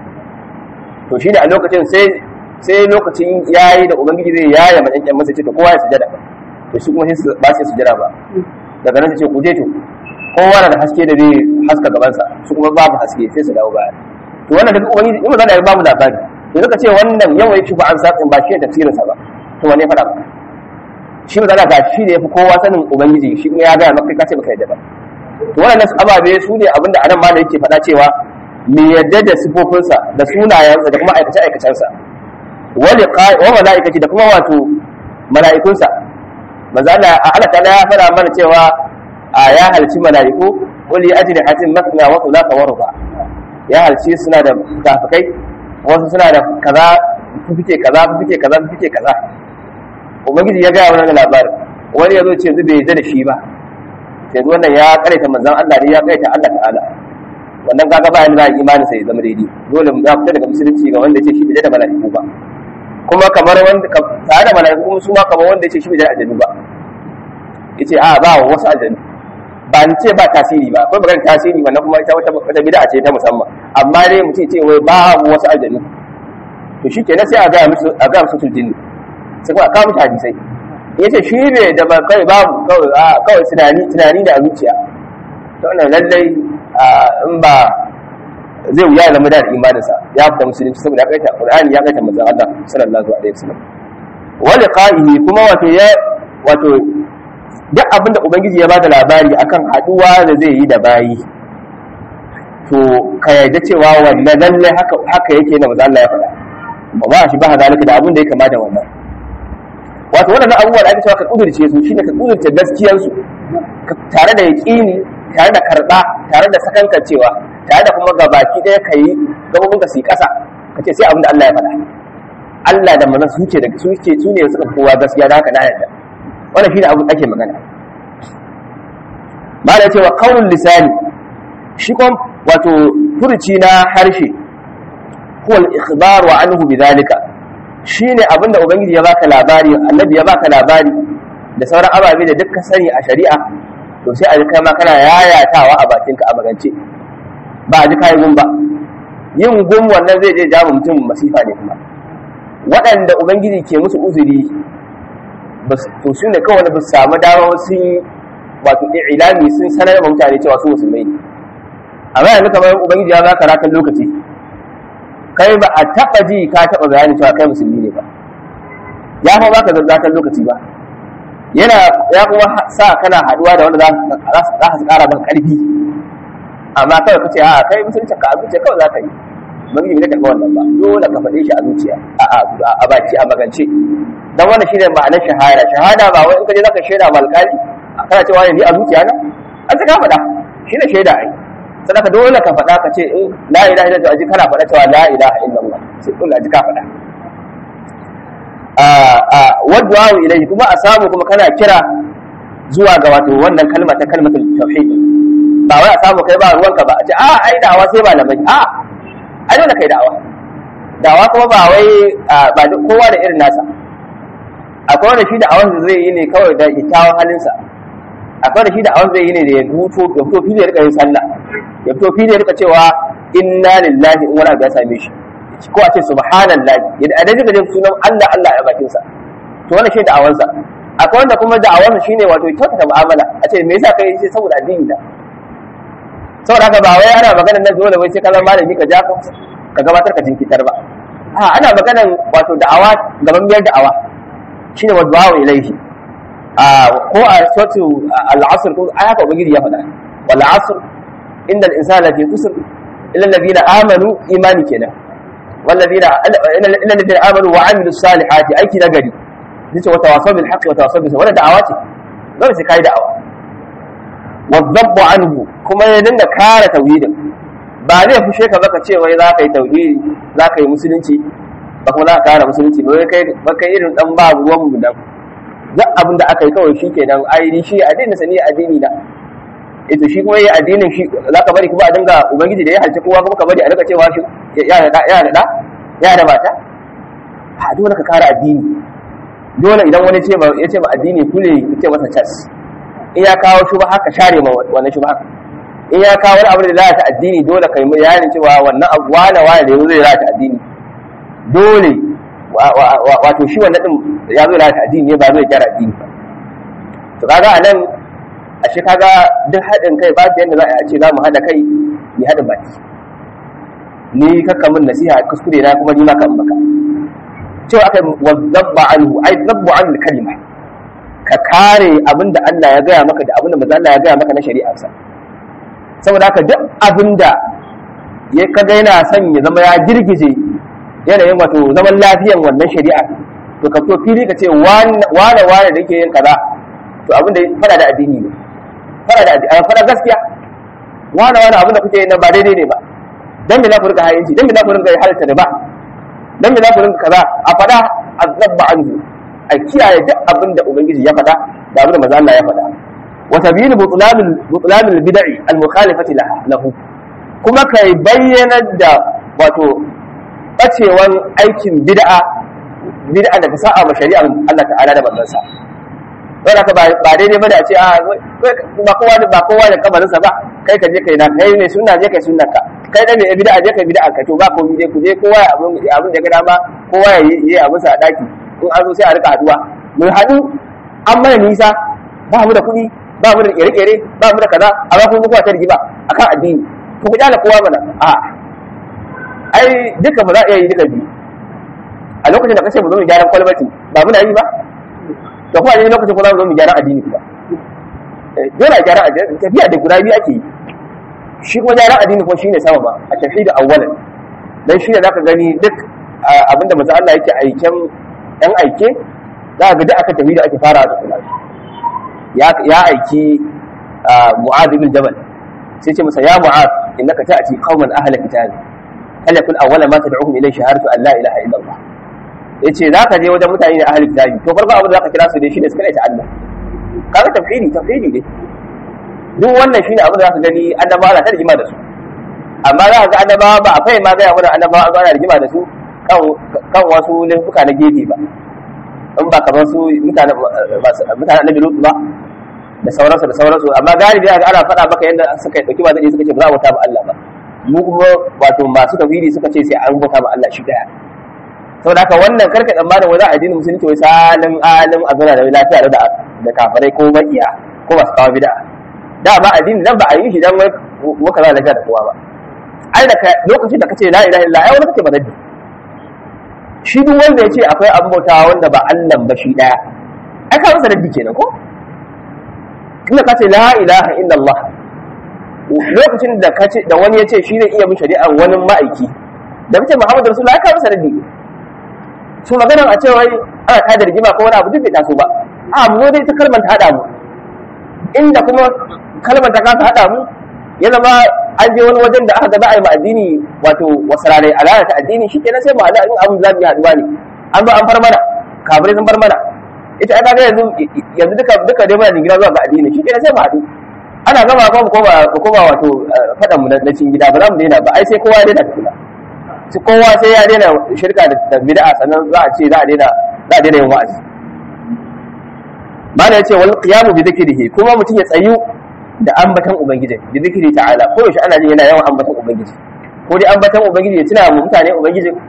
to shine a lokacin sai sai lokacin yayi da ubangiji zai yaya madankan masa ce to kowa ya sujada to shi kuma sai ba sai sujada ba daga nan sai ce ku je to kowa na da haske da zai haska gabansa su kuma babu haske sai su dawo baya to wannan duk ubangiji in magana ya bamu labari to duka ce wannan yawan yake ba an sakin ba shi da tafsirinsa ba to wane fara ba shi magana ga shi ne yafi kowa sanin ubangiji shi kuma ya ga maka kai kace baka yadda ba to wannan ababe su ne abinda anan ma da yake faɗa cewa me yadda da sifofinsa da sunayensa da kuma aikace aikacensa wa liqa wa malaikati da kuma wato mala'ikunsa manzo Allah Allah ta'ala ya fara mana cewa a ya halci mala'iku wali ajri hatin masna wa thulatha wa ruba ya halci suna da kafikai wasu suna da kaza fike kaza fike kaza fike kaza ubangiji ya ga wannan labarin wani yazo ce zai bai da shi ba sai wannan ya karaita manzon Allah ne ya karaita Allah ta'ala wannan kaga ba yana imani sai zama daidai dole mu fita daga musulunci ga wanda yake shi bai da mala'iku ba kuma kamar wanda tare da mala'iku su ma kamar wanda yake shi bai da aljannu ba yace a ba wasu aljannu ba ni ce ba tasiri ba akwai magana tasiri wannan kuma ita wata wata bid'a ce ta musamman amma dai mutum ce wai babu wasu aljannu to shikenan sai a ga musu a ga musu jinni sai kuma ka mutu hadisi yace shi ne da ba kai babu kawai a kawai tunani tunani da zuciya to wannan lallai in ba zai wuya zama da imaninsa ya fita musulunci saboda ya kaita Qur'ani ya kaita manzon Allah sallallahu alaihi wasallam wa liqa'ihi kuma wato ya wato duk abinda ubangiji ya bada labari akan haduwa da zai yi da bayi to ka yarda cewa wannan lalle haka haka yake da manzon Allah ya faɗa ba ba shi ba hadalika da abinda ya kama da wannan wato wannan abubuwa da ake cewa ka kudurce su shine ka kudurce gaskiyar su tare da yaqini tare da karba tare da sakankancewa tare da kuma gabaki daya kai gabobin ka su kasa kace sai abinda Allah ya faɗa Allah da manzon su ce da su ce su ne suka kowa gaskiya da haka na yarda wannan shine abu ake magana ba da cewa qaulul lisani shi kuma wato furuci na harshe huwa al-ikhbaru anhu bidhalika shine abinda ubangiji ya baka labari annabi ya baka labari da sauran ababe da dukkan sani a shari'a to sai a ji kai ma kana yayatawa a bakinka a magance ba a ji kai gun ba yin gun wannan zai je jawo mutum masifa ne kuma waɗanda ubangiji ke musu uzuri to su ne kawai ba su samu dama sun wato ilami sun sanar da mutane cewa su musulmai ne amma yanzu kamar ubangiji ya baka rakan lokaci kai ba a taɓa ji ka taɓa bayani cewa kai musulmi ne ba ya fa baka zazzakan lokaci ba yana ya kuma sa kana haduwa da wanda za su kara maka karfi amma kawai kace a kai musulunci ka azuciya kawai za ka yi magiji bai karɓa wannan ba dole ka faɗe shi a zuciya a a baki a magance dan wannan shine ma'anar shahada shahada ba wai in ka je zaka shaida ma alƙali kana cewa ni a zuciya na an saka faɗa shine shaida ai sadaka dole ka faɗa ka ce in la ilaha illallah aji kana faɗa cewa la ilaha illallah sai dole aji ka faɗa wadda ilaihi kuma a samu kuma kana kira zuwa ga wato wannan kalma ta kalmatul tauhid ba wai a samu kai ba ruwanka ba a ce a ai da'awa sai malamai a ai dole kai da'awa da'awa kuma ba wai ba duk kowa da irin nasa akwai wanda shi da'awan da zai yi ne kawai da kyakkyawan halinsa akwai wanda shi da'awan zai yi ne da ya fito ya fito fili ya rika yin sallah ya fito fili ya rika cewa inna lillahi in wani abu ya same shi ko a ce subhanallahi yadda a daji gajen sunan Allah Allah a bakinsa to wannan shi da'awansa. Akwai wanda kuma da'awansa shine wato kyautata mu'amala, a ce me yasa kai sai saboda addini da saboda haka ba wai ana maganar nan dole wai sai ka zama malami ka ja ka gabatar ka jinkitar ba. a ana maganar wato da'awa gaban biyar da'awa shine wad'awa ilaihi. a ko a suratu al-asr ko ayata ubangiji ya faɗa wal asr innal insana lafi khusr illa alladhina amanu imani kenan wal ladina illa alladhina amanu wa amilus salihati aiki nagari yace wa tawasaw bil haqqi wa tawasaw bis sabr. Wannan da'awa ce, dole sai kai da'awa. wa dhabbu anhu kuma ya dinga kare tauhidin, ba zai fushe ka baka ce wai za ka yi tauhidi za ka yi musulunci ba kuma za ka kare musulunci ba wai kai ba kai irin dan ba ruwan mu dan duk abin da aka yi kawai shikenan ai ni shi addinin sa ne addini da ito shi kuma yi addinin shi za ka bari kuma a dinga ubangiji da ya halce kowa kuma ka bari a dinga cewa shi ya da ya da ya da mata. a dole ka kare addini, dole idan wani ce ba ya ce ba addini kule ya ce masa cas. in ya kawo shubha haka share ma wannan shubha. in ya kawo wani abu da za ta addini dole kai mu yayin cewa wannan abu wala wala da zai za ta addini dole wato shi wannan din ya zo da ta addini ne ba zai gyara addini ba. to kaga anan ashe kaga duk hadin kai ba yanda za a ce za mu hada kai ni hada baki ni kakka mun nasiha kuskure na kuma ni ma kan maka cewa aka wazzabba anhu ai zabbu an kalima, ka kare abinda Allah ya gaya maka da abinda manzo Allah ya gaya maka na shari'arsa. saboda haka duk abinda ya kaga yana son ya zama ya girgije yanayin wato zaman lafiyan wannan shari'a to ka fito fili ka ce wane wane da yake yin kaza to abinda fada da addini ne, fada da addini fada gaskiya. wane wane abinda kuke yin nan ba daidai ne ba, dan me za ku rika hayinci, dan me za ku rika halatta da ba, dan me za ku rinka kaza a fada azabba anhu, a kiyaye duk abin da ubangiji ya fada da abin da manzo Allah ya fada. wa tabiin butlanul butlanul bid'i al mukhalifati lahu, kuma kai bayyana da wato bacewan aikin bid'a bid'a da ta sa'a ma shari'ar Allah ta'ala da manzon sa. don haka ba daidai bane a ce a ba kowa ba kowa da kabarin sa ba, kai ka je kai na kai mai sunna je kai sunnar ka, kai da mai bid'a je kai bid'a ka, to ba komai dai ku je kowa abin abin da ga dama kowa ya yi abin sa a daki. in an zo sai a rika haduwa mun hadu an mana nisa, ba mu da kuɗi ba mu da kere-kere ba mu da kaza amma kun kuwa ta rigima akan addini to ku kyala kowa mana. a ai duka ba za a iya yi duka biyu a lokacin da kace mu zo mu gyaran kwalbati ba muna yi ba, da kuma a lokacin kuma zo mu gyara addini kuma dole a gyara addini, tafiya da guda biyu ake yi. shi kuma gyara addini kuma shine sama ba a tafi da awwalan dan shine zaka gani duk abinda manzo Allah yake aiken ɗan aike za ka ga duk aka tafi da ake fara da kula. ya ya aiki Mu'adh bin Jabal sai ce masa ya Mu'adh innaka ta'ti qauman ahla kitab hal yakun awwala ma tad'uhum ilayhi shahadatu an la ilaha illa Allah. yace zaka je wajen mutane da ahli kitabi to farko abin da zaka kira su dai shine su kare ta Allah. kaga tafsiri tafsiri ne duk wannan shine abin da zaka gani annabawa ta rigima da su, amma za ka ga annabawa ba a fai ma ga yawan annabawa an ana rigima da su kan kan wasu laifuka na gefe ba, in ba kamar su mutane mutane annabi Lut ba da sauransu da sauransu. amma galibi ga ana faɗa maka yadda suka dauki ba zai suka ce ba za mu ta ba Allah ba, mu kuma wato masu tafsiri suka ce sai an bauta ba Allah shi daya. saboda haka wannan karka tsammanin wani addinin musulunci wai salin alim a zana da lafiya da da kafirai ko makiya ko masu kawo bid'a. da ba addini dan ba a yi shi dan wai muka za lafiya da kowa ba. ai da lokacin da kace la ilaha illallah ai wani kake madadi. shi duk wanda ya ce akwai abin bautawa wanda ba Allah ba shi daya ai ka masa daddi kenan ko. kuma kace la ilaha illallah lokacin da kace da wani ya ce shi zai iya bin shari'ar wani ma'aiki da kace Muhammadu Rasulullah ai ka masa daddi. su maganar a cewa ana tada rigima ko wani abu duk bai taso ba. a mu dai ta kalmar ta hada mu, inda kuma kalmar ta kasa hada mu ya zama an je wani wajen da aka ga za a yi ma addini wato wasarare a lalata addini shi kenan sai mu hada in abin za mu yi haduwa ne. an ba an far mana kafirai sun far mana ita ai kaga yanzu yanzu duka duka dai muna jingina zuwa ga addini shi kenan sai mu hadu ana gama ko ko ba ko ba wato fadan mu na cikin gida ba za mu daina ba ai sai kowa ya daina tukuna sai kowa sai ya daina shirka da bid'a sannan za a ce za a daina za a daina yin wa'azi. mana yace wal qiyamu bi dhikrihi, kuma mutum ya tsayu da ambatan ubangiji bi dhikri ta'ala ko yaushe ana jin yana yawan ambatan ubangiji, ko dai ambatan ubangiji ya tuna mu mutane ubangiji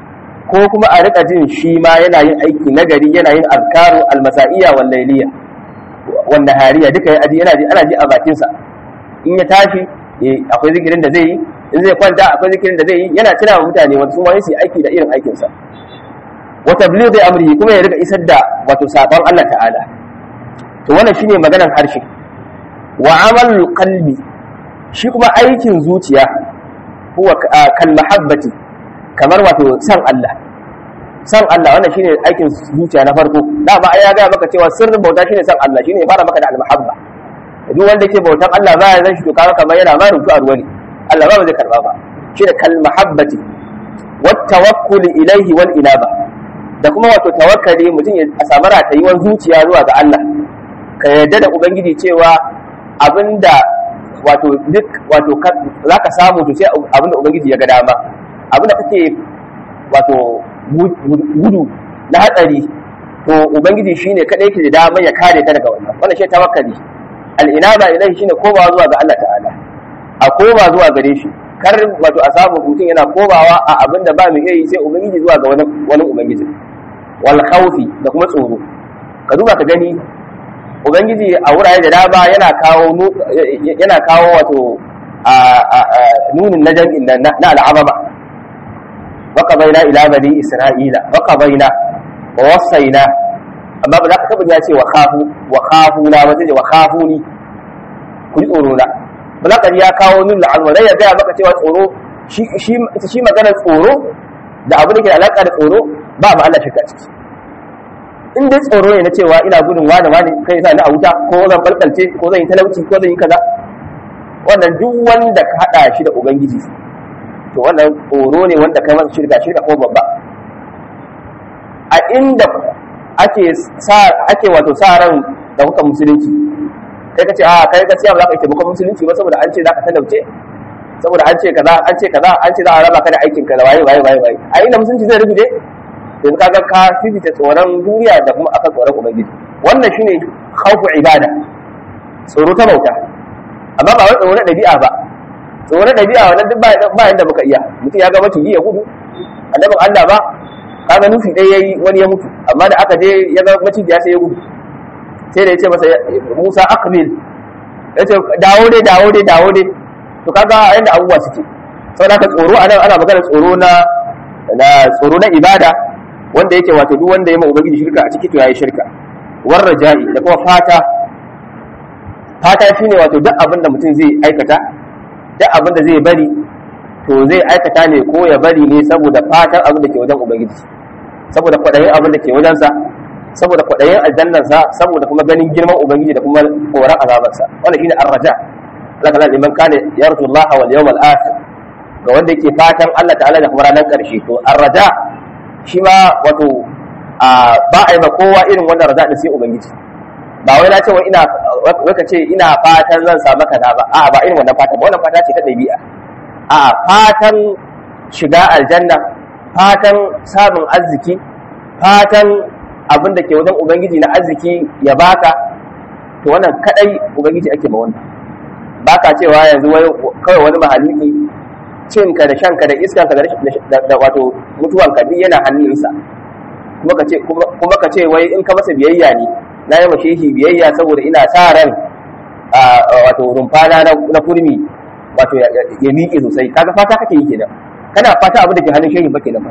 ko kuma a rika jin shi ma yana yin aiki nagari, yana yin azkaru almasaiya wal layliya wanda hariya duka yana ji ana ji a bakin sa. In ya tashi akwai zikirin da zai yi, in zai kwanta akwai zikirin da zai yi, yana tuna wa mutane wanda su ma su aiki da irin aikin sa. Wa tablighi amri, kuma ya rika isar da wato sabon Allah ta'ala. To wannan shine maganar harshe. Wa amalul qalbi, shi kuma aikin zuciya huwa kal mahabbati, kamar wato san Allah. San Allah wannan shine aikin zuciya na farko. Dama ai ya ga maka cewa sirrin bauta shine san Allah, shine ya fara maka da al-mahabba. Duk wanda yake bautan Allah ba ya zan shi to kaga kamar yana ma rutu a ruwa ne. Allah ba zai karba ba. Shine kal mahabbati wat tawakkul ilayhi wal inaba. Da kuma wato tawakkali mutum ya samu ratayuwar zuciya zuwa ga Allah. Ka yarda da ubangiji cewa abinda wato duk wato zaka samu to sai abinda ubangiji ya ga dama. Abinda kake wato gudu na hatsari to ubangiji shine kadai yake da dama ya kare ka daga wannan. Wannan shi tawakkali. Al-inaba ilahi shine komawa zuwa ga Allah ta'ala. A koma zuwa gare shi. Kar wato a samu mutum yana komawa a abinda ba mu iya yi sai ubangiji zuwa ga wani wani ubangiji. Wal khawfi, da kuma tsoro. Ka duba ka gani ubangiji a wurare da dama yana kawo yana kawo wato nunin na jam'in na al'amama. Wa qabaina ila bani isra'ila wa qabaina wa wasaina, amma ba za ka tabbata ya ce wa khafu wa khafuna ba sai wa khafuni ku yi tsoro na. Ba za ka ya kawo nunin al'amama ya ga maka cewa tsoro shi shi shi magana tsoro da abu da ke alaka da tsoro ba ba Allah shirka ciki. In dai tsoro ne na cewa ina gudun wani wani kai sa ni a wuta, ko zan balkalce, ko zan yi talauci, ko zan yi kaza, wannan duk wanda ka hada shi da ubangiji to wannan tsoro ne wanda kai masa shirka shirka ko babba. A inda ake sa ake wato sa ran da kuka musulunci, kai kace a kai gaskiya ba za ka yi taimakon musulunci ba saboda an ce za ka talauce, saboda an ce kaza an ce kaza an ce za a raba ka da aikin ka da waye waye waye waye a inda musulunci zai rubuce to kaga ka fifita tsoron duniya da kuma aka tsoron ubangiji. Wannan shine khawfu ibada, tsoro ta bauta, amma ba wai tsoro na dabi'a ba. Tsoro na dabi'a wannan duk ba yanda muka iya. Mutum ya ga maciji ya gudu, annabin Allah ba kaga nufi dai yayi wani ya mutu, amma da aka je ya ga maciji ya sai ya gudu, sai da ya ce masa Musa aqbil, ya ce dawo dai dawo dai dawo dai. To kaga yanda abubuwa suke. Saboda ka tsoro anan ana magana tsoro na na tsoro na ibada, wanda yake wato duk wanda ya ma ubangiji shirka a ciki to yayi shirka. War raja'i, da kuma fata. Fata shine wato duk abin da mutum zai aikata, duk abin da zai bari to zai aikata ne ko ya bari ne saboda fatan abin da ke wajen ubangiji, saboda kwadayin abin da ke wajensa, saboda kwadayin aljannarsa, saboda kuma ganin girman ubangiji da kuma tsoron azabarsa. Wannan shine ar-raja. Allah kana liman kana yarju Allah wal yawmal akhir, ga wanda yake fatan Allah ta'ala da kuma ranar karshe. To ar-raja shi ma wato ba a yi ba kowa irin wannan raja da sai ubangiji. Ba wai na ce wai ina wai ka ce ina fatan zan samu kaza ba, a'a ba irin wannan fatan ba. Wannan fata ce ta dabi'a. A fatan shiga aljanna, fatan samun arziki, fatan abin da ke wajen ubangiji na arziki ya baka, to wannan kadai ubangiji ake ma wannan. Baka cewa yanzu wai kawai wani mahaluki cinka da shanka da iskanka da da wato mutuwanka duk yana hannunsa, kuma ka ce kuma ka ce wai in ka masa biyayya ne, na yi mashi shi biyayya saboda ina sa ran wato rumfana na kurmi wato ya miƙe sosai. Kaga fata kake yi kenan, kana fata abin da ke hannun shehin ba kenan ba,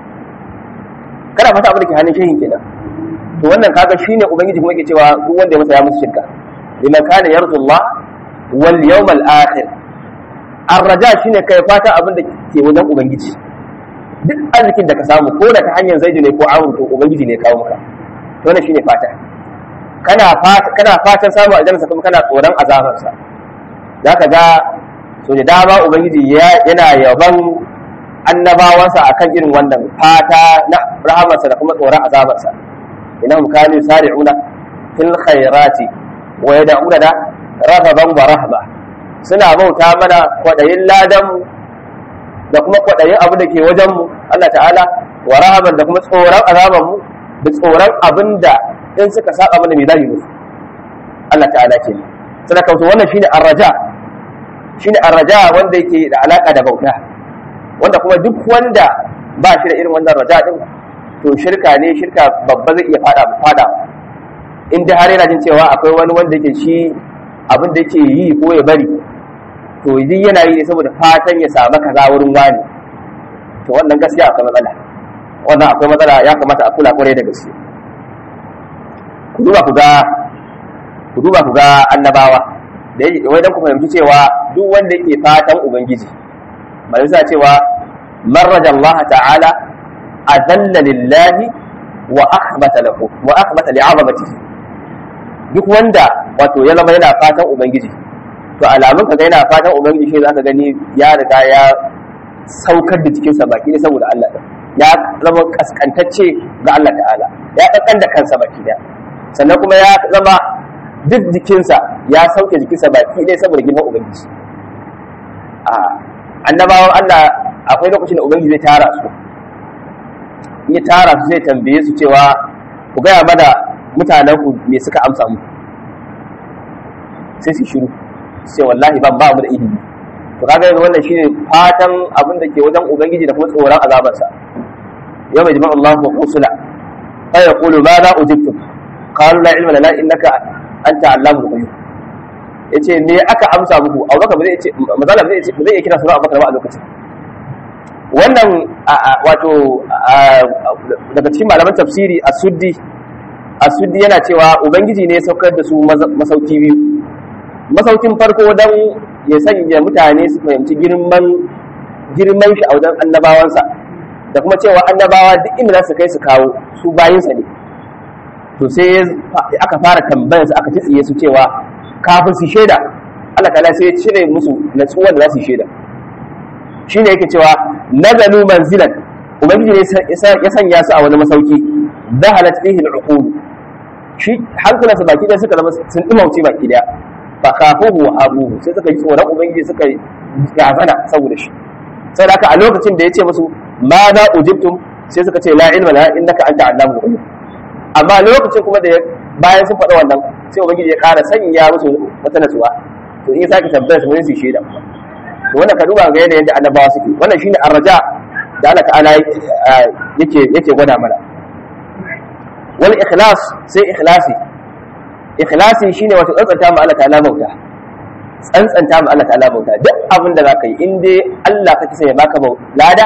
kana fata abin da ke hannun shehin kenan. To wannan kaga shine ubangiji kuma yake cewa duk wanda ya masa ya musu shirka. Liman kana yarju Allah wal yawmal akhir. Ar-raja shine kai fata abin da ke wajen ubangiji. Duk arzikin da ka samu ko da ta hanyar zaidu ne ko amru to ubangiji ne kawo maka. Wannan shine fata. Kana fata kana fatan samu aljanna kuma kana tsoron azabarsa. Zaka ga so da dama ubangiji yana yaban annabawansa akan irin wannan fata na rahamarsa da kuma tsoron azabarsa. Innahum kanu sari'una fil khairati wa yad'una da raghaban wa rahba. Suna bauta mana kwadayin ladan da kuma kwadayin abu da ke wajen mu Allah ta'ala, wa rahaban da kuma tsoron azaban mu da tsoron abinda in suka saba mana mai zai musu Allah ta'ala ce. Sadaka to wannan shine ar-raja, shine ar-raja wanda yake da alaka da bauta, wanda kuma duk wanda ba shi da irin wannan raja din to shirka ne, shirka babba zai iya fada fada in dai har yana jin cewa akwai wani wanda yake shi abin da yake yi ko ya bari to idan yana yi ne saboda fatan ya samu kaza wurin wani, to wannan gaskiya akwai matsala, wannan akwai matsala, ya kamata a kula kwarai da gaske. ku duba ku ga ku duba ku ga annabawa da wai dan ku fahimci cewa duk wanda yake fatan ubangiji mai sa cewa marraja Allah ta'ala adalla lillahi wa akhbata lahu wa akhbata li'azamatihi. Duk wanda wato ya zama yana fatan ubangiji to alamun kaga yana fatan ubangiji shi zaka gani ya riga ya saukar da jikinsa baki ne saboda Allah din, ya zama kaskantacce ga Allah ta'ala, ya kankan da kansa baki da, sannan kuma ya zama duk jikinsa ya sauke jikinsa baki ne saboda girman ubangiji. a annabawan Allah akwai lokacin da ubangiji zai tara su, ya tara su zai tambaye su cewa ku gaya mana mutanen ku me suka amsa mu, sai su shiru sai wallahi ban ba mu da ilimi. to kaga yanzu wannan shine fatan abin da ke wajen ubangiji da kuma tsoron azabarsa. yau mai jama'u Allah wa rusula fa yaqulu ma la ujibtum qalu la ilma lana innaka anta allamul ghuyub. yace me aka amsa muku? Abubakar ba zai ce mazala zai ce zai kira sunan Abubakar ba a lokacin wannan. wato daga cikin malaman tafsiri as-suddi as-suddi yana cewa ubangiji ne ya saukar da su masauki biyu. masaukin farko dan ya sanya mutane su fahimci girman girman shi a wajen annabawansa, da kuma cewa annabawa duk inda za su kai su kawo su bayinsa ne. to sai aka fara tambayar su aka tsiye su cewa kafin su shaida Allah ta'ala sai ya cire musu natsuwar da za su shaida. shine yake cewa nazalu manzilan, ubangiji ne ya sanya su a wani masauki dahalat fihi al-uqul, shi hankulansa baki da suka zama sun dimauce baki daya, fa khafuhu wa abuhu, sai suka yi tsoron ubangiji suka yi gazana saboda shi. sai da a lokacin da ya ce musu ma za ujibtum sai suka ce la ilma lana innaka anta allamul ghuyub. amma lokacin kuma da bayan sun faɗa wannan sai ubangiji ya ƙara sanya musu wata natsuwa, to in sake tabbata su ne su shaida. to wannan ka duba ga yadda annabawa suke, wannan shine arraja da Allah ta'ala yake yake gwada mana. wal ikhlas, sai ikhlasi. ikhlasi shine wato tsantsanta ma Allah ta'ala bauta, tsantsanta ma Allah ta'ala bauta. duk abin da zaka yi in dai Allah kake sai ya baka lada,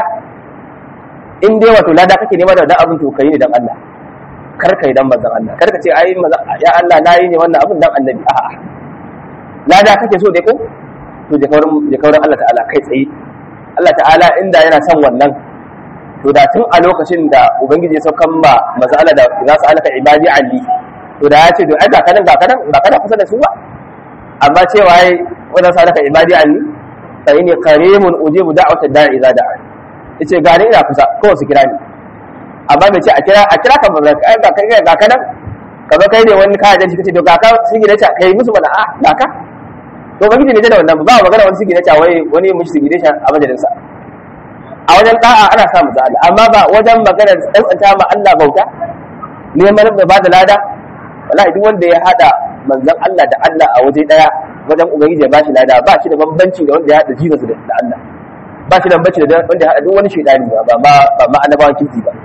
in dai wato lada kake nema da dan abin to kai ne dan Allah, kar kai dan manzon Allah, kar ka ce ai ya Allah nayi ne wannan abin dan annabi. a'a lada kake so dai ko to je kaurin je kaurin Allah ta'ala kai tsaye. Allah ta'ala inda yana son wannan to da tun a lokacin da ubangiji ya saukan ma masala da za su alaka ibadi ali, to da ya ce to ai ga kanan ga kanan ba kana kusa da su ba, amma cewa ai wannan sa alaka ibadi ali fa inni qarimun ujibu da'watad da'i idza da'a, yace ga ni ina kusa ko su kira ni, amma bai ce a kira a kira kan ba ai ga kai ga kanan kaza kai ne wani ka da shi kace to ga ka sun gida ta kai musu mana a ga ka to ubangiji ne da wannan ba magana wani sigi na ta wai wani mushi sigi ne a majalinsa. a wajen da'a ana samu zali, amma ba wajen magana tsantsanta ma Allah bauta neman da ba da lada. wallahi duk wanda ya hada manzon Allah da Allah a waje daya wajen ubangiji ya bashi lada, ba shi da bambanci da wanda ya hada Jesus da Allah, ba shi da bambanci da wanda ya hada duk wani shedani ba ba ba ma annabawan kirki ba.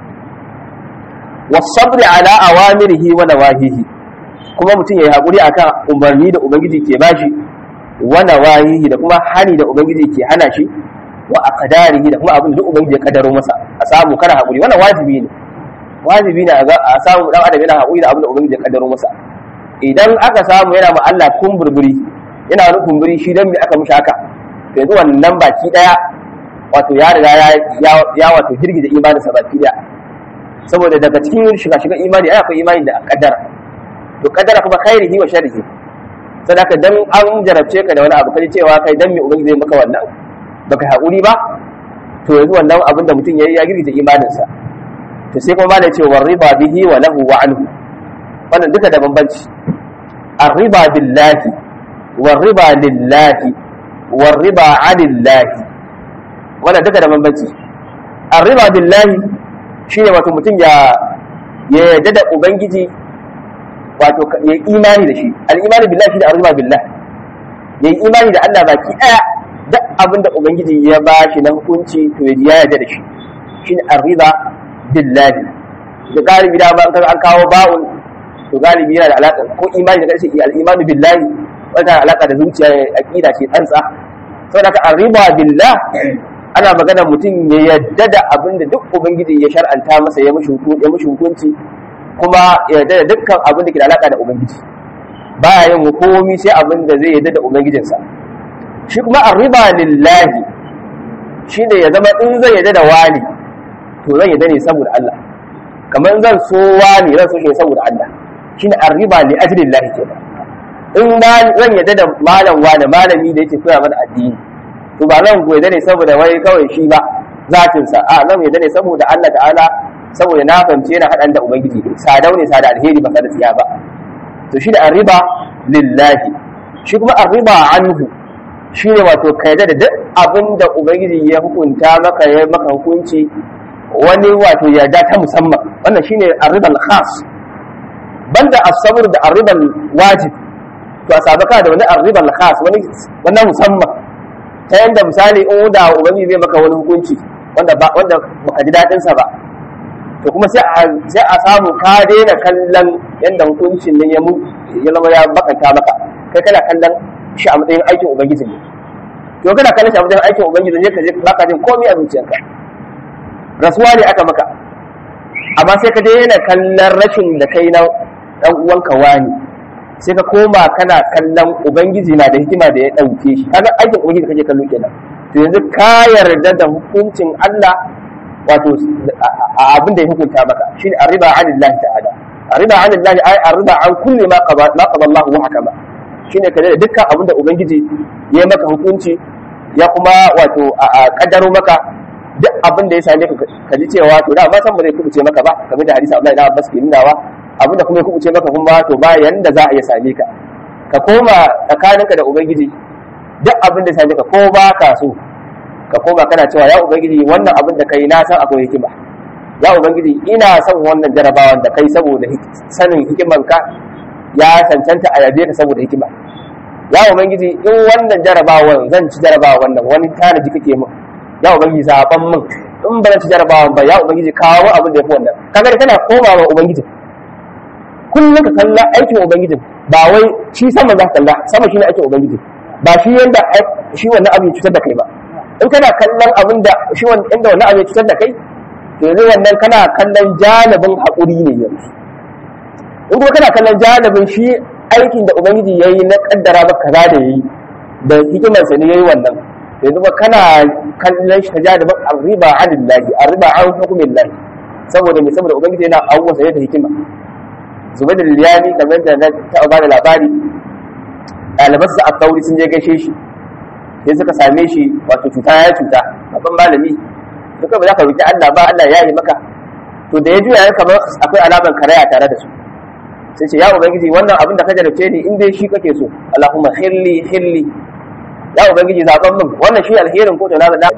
was-sabri ala awamirihi wa nawahihi, kuma mutum yayi hakuri akan umarni da ubangiji ke bashi, wa nawahihi da kuma hani da ubangiji ke hana shi, wa aqdarihi da kuma abin da ubangiji ya kaddaro masa a samu kana hakuri. wannan wajibi ne wajibi ne a samu dan adam yana hakuri da abin da ubangiji ya kaddaro masa. idan aka samu yana ma Allah kumburburi, yana wani kumburi shi dan me aka mishi haka, to yanzu wannan baki daya wato ya riga ya ya wato girgiza imanin sa baki daya. saboda daga cikin shiga shiga imani ai akwai imani da kaddara, to kaddara kuma khairihi wa sharrihi. sadaka dan an jarabce ka da wani abu kaje cewa kai dan me ubangiji zai maka wannan baka haƙuri ba, to yanzu wannan abin da mutum yayi ya girgiza imaninsa. to sai kuma malai ce wa riba bihi wa lahu wa anhu, wannan duka da bambanci. ar-riba billahi wa riba lillahi wa riba anillahi, wannan duka da bambanci. ar-riba billahi shine wato mutum ya ya yarda da ubangiji, wato ya imani da shi. al-imani billahi shine ar-riba billahi, ya imani da Allah baki daya, duk abin da ubangiji ya ba shi na hukunci to ya yarda da shi. shine ar-rida billahi da galibi da ba an kawo ba'un to galibi yana da alaka ko imani da kace al-imanu billahi wanda alaka da zuciya aqida ce tsantsa saboda ka ar-rida billah ana magana mutum ya yadda da abinda duk ubangiji ya shar'anta masa ya mushi hukunci ya mushi hukunci kuma ya yadda da dukkan abin da ke da alaka da ubangiji baya yin komai sai abin da zai yadda da ubangijinsa shi kuma ar-rida lillahi shine ya zama in zai yadda da wani to zan yadda ne saboda Allah kamar zan so wani zan so shi saboda Allah shine ar-rida li ajlillahi kenan in zan yadda da malam wani malami da yake koya mana addini to ba zan goyda ne saboda wai kawai shi ba zatin sa a zan yadda ne saboda Allah ta'ala saboda na fahimce yana hadan da ubangiji sadau ne sada alheri ba kada tsiya ba to shi da ar-rida lillahi shi kuma ar-rida anhu shine wato ka yadda da duk abinda ubangiji ya hukunta maka ya maka hukunci wani wato yarda ta musamman wannan shine ar-rida al-khas banda as-sabr da ar-rida al-wajib to a sabaka da wani ar-rida al-khas wani wannan musamman ta yanda misali in da ubangiji zai maka wani hukunci wanda ba wanda baka ji dadin sa ba to kuma sai a sai a samu ka daina kallon yanda hukuncin nan ya mu ya zama ya bakanta maka kai kana kallon shi a matsayin aikin ubangiji ne to kana kallon shi a matsayin aikin ubangiji ne ka je baka jin komai a zuciyarka rasuwa ne aka maka amma sai ka daina kallon rashin da kai na dan uwanka wani sai ka koma kana kallon ubangiji na da hikima da ya dauke shi kaga aikin ubangiji kake kallo kenan to yanzu ka yarda da hukuncin Allah wato abin da ya hukunta maka shine ar-riba 'anillahi ta'ala ar-riba 'anillahi ay ar-riba an kulli ma qada ma qada Allah wa hakama shine kaje da dukkan abin da ubangiji ya maka hukunci ya kuma wato a kaddaro maka duk abin da ya same ka kaji cewa to da ba san ba zai kubuce maka ba kamar da hadisi Abdullahi ibn Abbas ke nunawa abinda kuma ya kubuce maka kuma to ba yanda za a iya same ka ka koma tsakaninka da ubangiji duk abin da same ka ko ba ka so ka koma kana cewa ya ubangiji wannan abin da kai na san akwai hikima ya ubangiji ina son wannan jarabawan da kai saboda sanin hikimanka ya cancanta a yabe ka saboda hikima ya ubangiji in wannan jarabawan zan ci jarabawan wannan wani tanaji kake min ya ubangiji zaban min in ba zan ci jarabawan ba ya ubangiji kawo abin da yafi wannan kaga kana komawa ubangiji kullum ka kalla aikin ubangiji ba wai shi sama za ka kalla sama shine aikin ubangiji ba shi yanda shi wannan abin cutar da kai ba in kana kallon abin da shi wannan inda wannan abin cutar da kai to yanzu wannan kana kallon janibin haƙuri ne yanzu in kuma kana kallon janibin shi aikin da ubangiji yayi na kaddara maka kaza da yayi da hikimar sa ne yayi wannan yanzu ba kana kallon shi ta janibin ar-riba 'anillahi ar-riba 'an hukmillahi saboda me saboda ubangiji yana awwa sai da hikima zubair al-liyani kamar da na taɓa ba da labari ɗalibansa a tauri sun je gaishe shi sai suka same shi wato cuta ya cuta babban malami duka ba za ka roki Allah ba Allah ya yi maka to da ya juya ya kamar akwai alaman karaya tare da su sai ce ya ubangiji wannan abin da ka jarabce ni in dai shi kake so Allahumma khilli khilli ya ubangiji zaban min wannan shi alherin ko to na da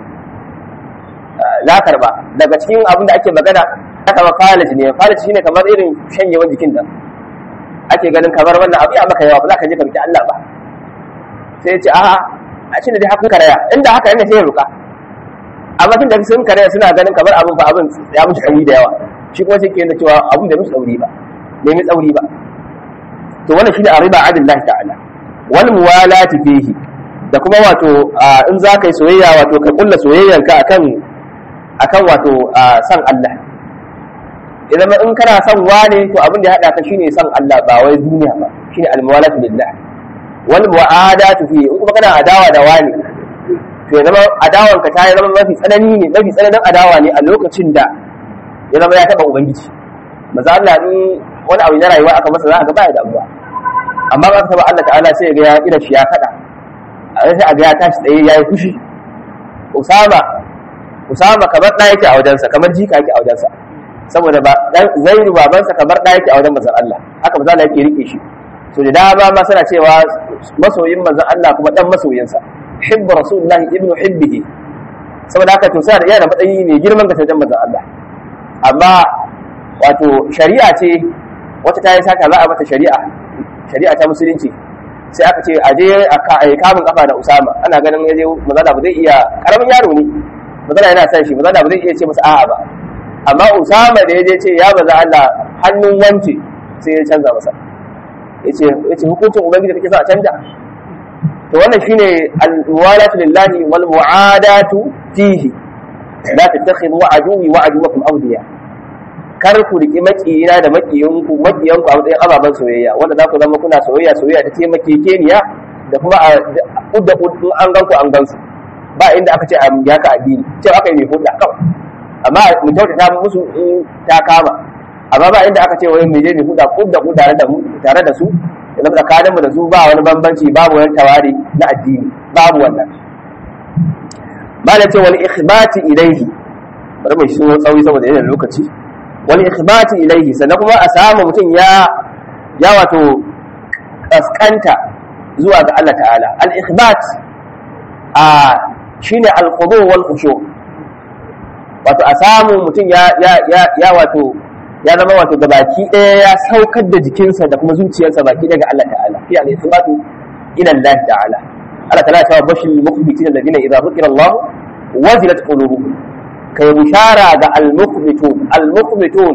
la karba daga cikin abin da ake magana aka ba falaji ne falaji shine kamar irin shanyewan jikin da ake ganin kamar wannan abu ya maka yawa ba za ka je ka roki Allah ba sai ya ce a'a a cikin da haka karaya inda haka ne sai ya roka amma tun da sun karaya suna ganin kamar abin fa abin ya musu tsauri da yawa shi kuma sai ke yana cewa abin da musu tsauri ba bai mai tsauri ba to wannan shine ariba adillahi ta'ala wal muwalati fihi da kuma wato in za ka yi soyayya wato ka kulla soyayyanka akan akan wato san Allah idan in kana son wane to abin da ya hada ka shine son Allah ba wai duniya ba shine al-muwalatu lillah wal mu'adatu fi in kuma kana adawa da wani to ya zama adawan ka ta zama mafi tsanani ne mafi tsananin adawa ne a lokacin da ya zama ya taba ubangiji maza Allah in wani abu na rayuwa aka masa za ka ga baya da abuwa amma ba ka taba Allah ta'ala sai ya ga ya ida shi ya kada a sai a ga ya tashi tsaye yayi fushi Usama Usama kamar da yake a wajensa kamar jika yake a wajensa saboda ba Zaidu babansa kamar da yake a wajen manzon Allah haka manzon Allah yake rike shi so da dama ma suna cewa masoyin manzon Allah kuma dan masoyinsa hibbu rasulullahi ibnu hibbihi saboda haka to sai da yana matsayi ne girman ga wajen manzon Allah amma wato shari'a ce wata ta yi saka za a mata shari'a shari'a ta musulunci sai aka ce aje a kamun kafa da Usama ana ganin yaje manzon Allah ba zai iya karamin yaro ne manzo yana san shi manzo ba zai iya ce masa a'a ba amma Usama da yaje ce ya manzo Allah hannun wance sai ya canza masa yace yace hukuncin ubangiji kake sa a canja to wannan shine al-muwalatu lillahi wal mu'adatu fihi la tattakhidhu aduwi wa aduwakum awliya kar ku riki makiyina da makiyanku makiyanku a matsayin ababan soyayya wanda za ku zama kuna soyayya soyayya ta taimakekeniya da kuma a kudda kudin an ganku an gansu ba inda aka ce a yaka addini cewa aka yi mai hudda kawai amma mu kyautata musu in ta kama amma ba inda aka ce wai mai je mai hudda kudda ku tare da mu tare da su da tsakanin mu da su ba wani bambanci babu wani tawari na addini babu wannan ba da ce wal ikhbati ilayhi bari mu shi tsawi saboda yana lokaci wal ikhbati ilayhi sannan kuma a samu mutum ya ya wato kaskanta zuwa ga Allah ta'ala al ikhbat a shine al khudu wal khushu wato a samu mutum ya ya ya wato ya zama wato gabaki ɗaya ya saukar da jikinsa da kuma zuciyarsa baki daga Allah ta'ala fi al ikhbatu ila Allah ta'ala Allah ta'ala ta bashir mukhbitin alladhina idza dhukira Allah wajilat qulubuhum kai bushara ga al-mukhbitun al-mukhbitun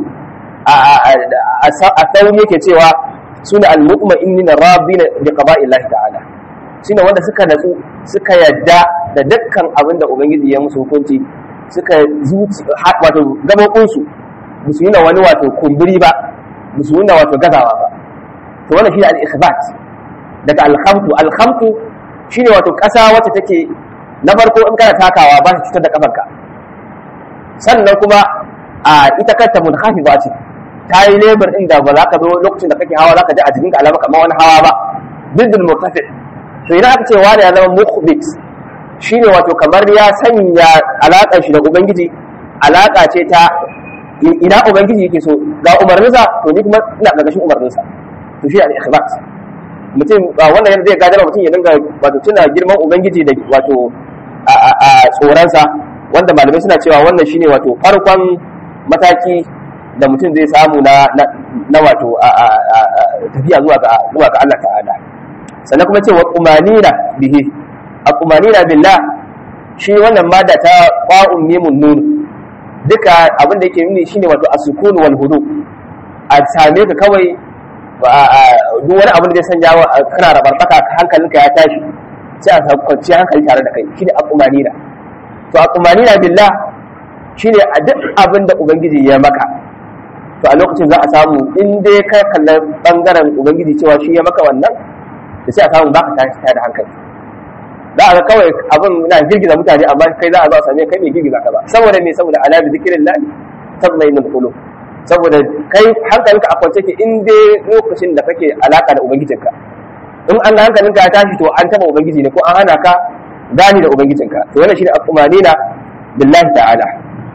a sauni yake cewa suna al-mutma'innina rabbina bi qada'i Allah ta'ala shine wanda suka natsu suka yadda da dukkan abin da ubangiji ya musu hukunci suka zuci wato gabobin su musu yana wani wato kumburi ba musu yana wato gazawa ba to wannan shine al-ikhbat daga al-khamtu al-khamtu shine wato kasa wacce take na farko in kana takawa ba shi cutar da kafarka sannan kuma a ita kanta munhafiza ce ta yi lebur din da ba za ka zo lokacin da kake hawa za ka ji a jikinka alama kamar wani hawa ba bidul murtafi to idan aka ce wani ya zama mukhbit shine wato kamar ya sanya alaƙar shi da ubangiji alaƙa ce ta ina ubangiji yake so ga umarninsa to ni kuma ina ƙarƙashin umarninsa to shi al-ikhbat mutum wannan yana zai gadar mutum ya dinga wato tuna girman ubangiji da wato a tsoronsa wanda malamai suna cewa wannan shine wato farkon mataki da mutum zai samu na na wato tafiya zuwa ga zuwa ga Allah ta'ala sannan kuma cewa umanina bihi aqumanina billah shi wannan madda ta qa'un mimun nun duka abin da yake nuni shine wato as-sukun wal hudu a same ka kawai duk wani abin da zai sanya kana rabarbaka hankalinka ya tashi sai a samu kwanciyar hankali tare da kai shine aqumanina to aqumanina billah shine a duk abin da ubangiji ya maka to a lokacin za a samu in dai ka kalla bangaren ubangiji cewa shi ya maka wannan da sai a samu baka tashi tare da hankali za a ga kawai abin na girgiza mutane amma kai za a zo a same kai mai girgiza ka ba saboda me saboda ala bi zikrillah tatma'innul qulub saboda kai hankalinka a kwance ke in dai lokacin da kake alaka da ubangijinka in an ga hankalinka ya tashi to an taba ubangiji ne ko an hana ka gani da ubangijinka to wannan shine aqumanina billahi ta'ala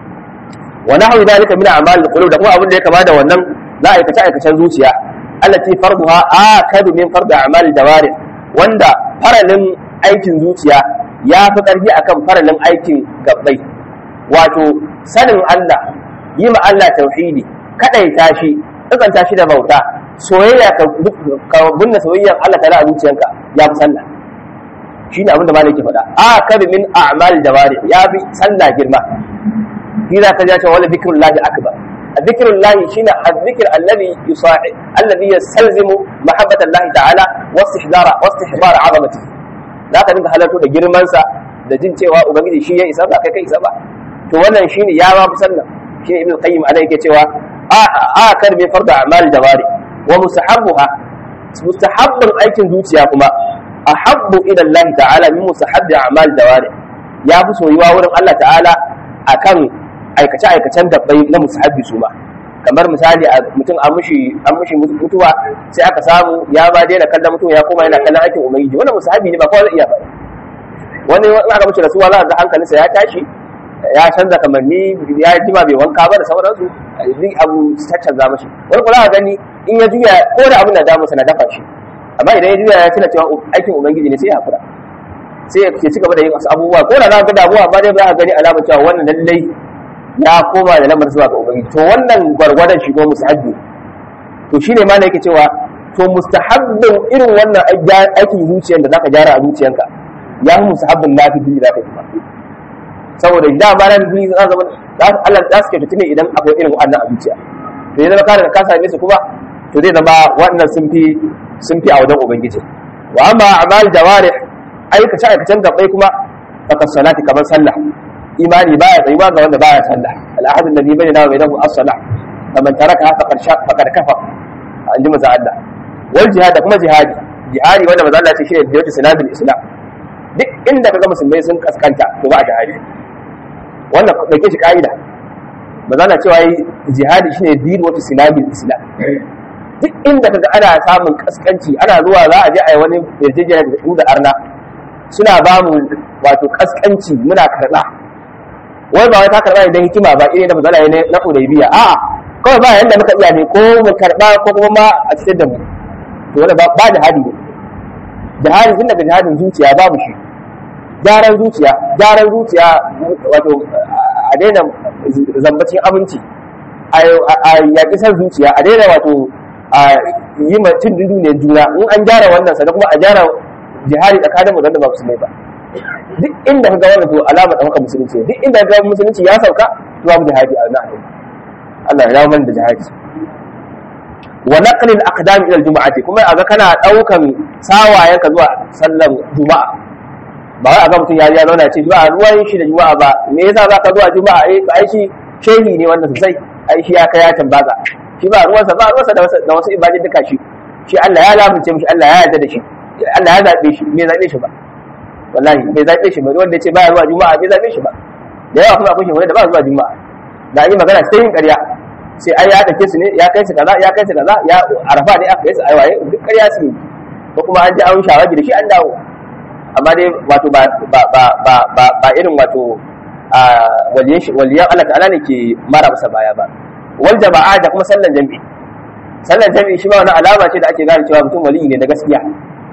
wa nahwu dhalika min a'mal al-qulub da kuma abin da ya kama da wannan za a aikace aikacen zuciya allati farduha akadu min fard a'mal al-jawarih wanda faralin aikin zuciya ya fi karfi akan faralin aikin gabbai wato sanin Allah yi ma Allah tauhidi kadaita shi tsakanta shi da bauta soyayya ka bunna soyayyar Allah ta'ala a zuciyanka ya fi sallah shine abin da malai ke faɗa a kad min a'mal jawari ya fi sallah girma kira ka jace wala zikrullahi akbar zikrullahi shine azzikr alladhi yusahi alladhi yastalzimu mahabbata Allah ta'ala wastihdara wastihdara 'azamati zaka dinga halarto da girman sa da jin cewa ubangiji shi ya isa ba kai kai isa ba to wannan shine ya ma fi sallah shine ibn qayyim alai yake cewa a kad min fardu a'mal jawari wa mustahabbuha mustahabbun aikin zuciya kuma ahabbu ila Allah ta'ala min mustahabbi a'mal jawari ya fi soyuwa wurin Allah ta'ala akan aikace aikacen dabbai na mustahabbi su ma kamar misali mutum an mushi an mushi mutuwa sai aka samu ya ba daina kallon mutum ya koma yana kallon aikin ubangiji wannan mustahabbi ne ba kowa zai iya ba wani in aka mushi rasuwa za a ga hankalinsa ya tashi ya canza kamanni ya jima bai wanka ba da sauransu duk abu ta canza mashi wani kula gani in ya juya ko da abin da damu sana dafa shi amma idan ya juya ya tuna cewa aikin ubangiji ne sai ya hakura sai ya ci gaba da yin wasu abubuwa ko da za ga damuwa amma dai za ka gani alamar cewa wannan lallai ya koma da lamar zuwa ga ubangiji to wannan gwargwadon shi ko mustahabbi to shine ma ne yake cewa to mustahabbin irin wannan aikin zuciyar da zaka gyara a zuciyanka ya fi mustahabbin nafi da zaka yi saboda da ba nan duniya za zama Allah za su kyautata ne idan akwai irin wannan a zuciya to idan ka da ka same su kuma to zai zama wannan sun fi sun fi a wajen ubangiji wa amma a'mal jawarih aikace aikacen gabai kuma faka salati kamar sallah imani baya tsayuwa ga wanda baya sallah al-ahad alladhi bainana wa bainahu as-salah faman taraka faqad faqad kafa an ji maza Allah wal jihad kuma jihadi jihadi wanda maza Allah ce shi ne jihadu sinabil islam duk inda kaga musulmai sun kaskanta to ba jihadi wannan dauke shi kaida maza Allah cewa jihadi shine jihadu sinabil islam duk inda kaga ana samun kaskanci ana zuwa za a je a yi wani yarjejeniya da su da arna suna ba mu wato kaskanci muna karba wai ba wai ta karba idan hikima ba irin da maza Allah ne na Hudaybiya a'a kawai ba yanda muka iya ne ko mu karba ko kuma ma a cikin da mu to wanda ba jihadi ne jihadi tun daga jihadin zuciya babu shi gyaran zuciya gyaran zuciya wato a daina zambacin abinci a yaƙi san zuciya a daina wato a yi cin dunduniyar juna in an gyara wannan sannan kuma a gyara jihadi tsakanin mu da ba musulmai ba duk inda ka ga wannan to alama da maka musulunci duk inda ka ga musulunci ya sauka to babu jihadi a nan Allah ya dawo da jihadi wa naqli al-aqdam ila al-jum'ati kuma aga kana daukan sawayenka zuwa sallar juma'a ba wai aga mutun ya ya zauna ce juma'a ruwan shi da juma'a ba me yasa zaka zuwa juma'a eh ai shi shehi ne wanda sosai ai shi ya kai ya tambaza shi ba ruwansa ba ruwansa da wasu da wasu ibadi duka shi shi Allah ya lamunce mishi Allah ya yarda da shi Allah ya zabe shi me zabe shi ba wallahi bai zabe shi ba wanda yace ba zuwa juma'a bai zabe shi ba da yawa kuma akwai shi wanda ba zuwa juma'a da yi magana sai yin ƙarya sai ai ya dake su ne ya kai su kaza ya kai su kaza ya arafa ne aka yi su aiwaye duk ƙarya su ne ko kuma an ji an shawagi da shi an dawo amma dai wato ba ba ba ba ba, ba irin wato a waliyan shi waliyan Allah ta'ala ne ke mara masa baya ba wal jama'a da kuma sallan jami'i sallan jami'i shi ba wani alama ce da ake gane cewa mutum waliyi ne da gaskiya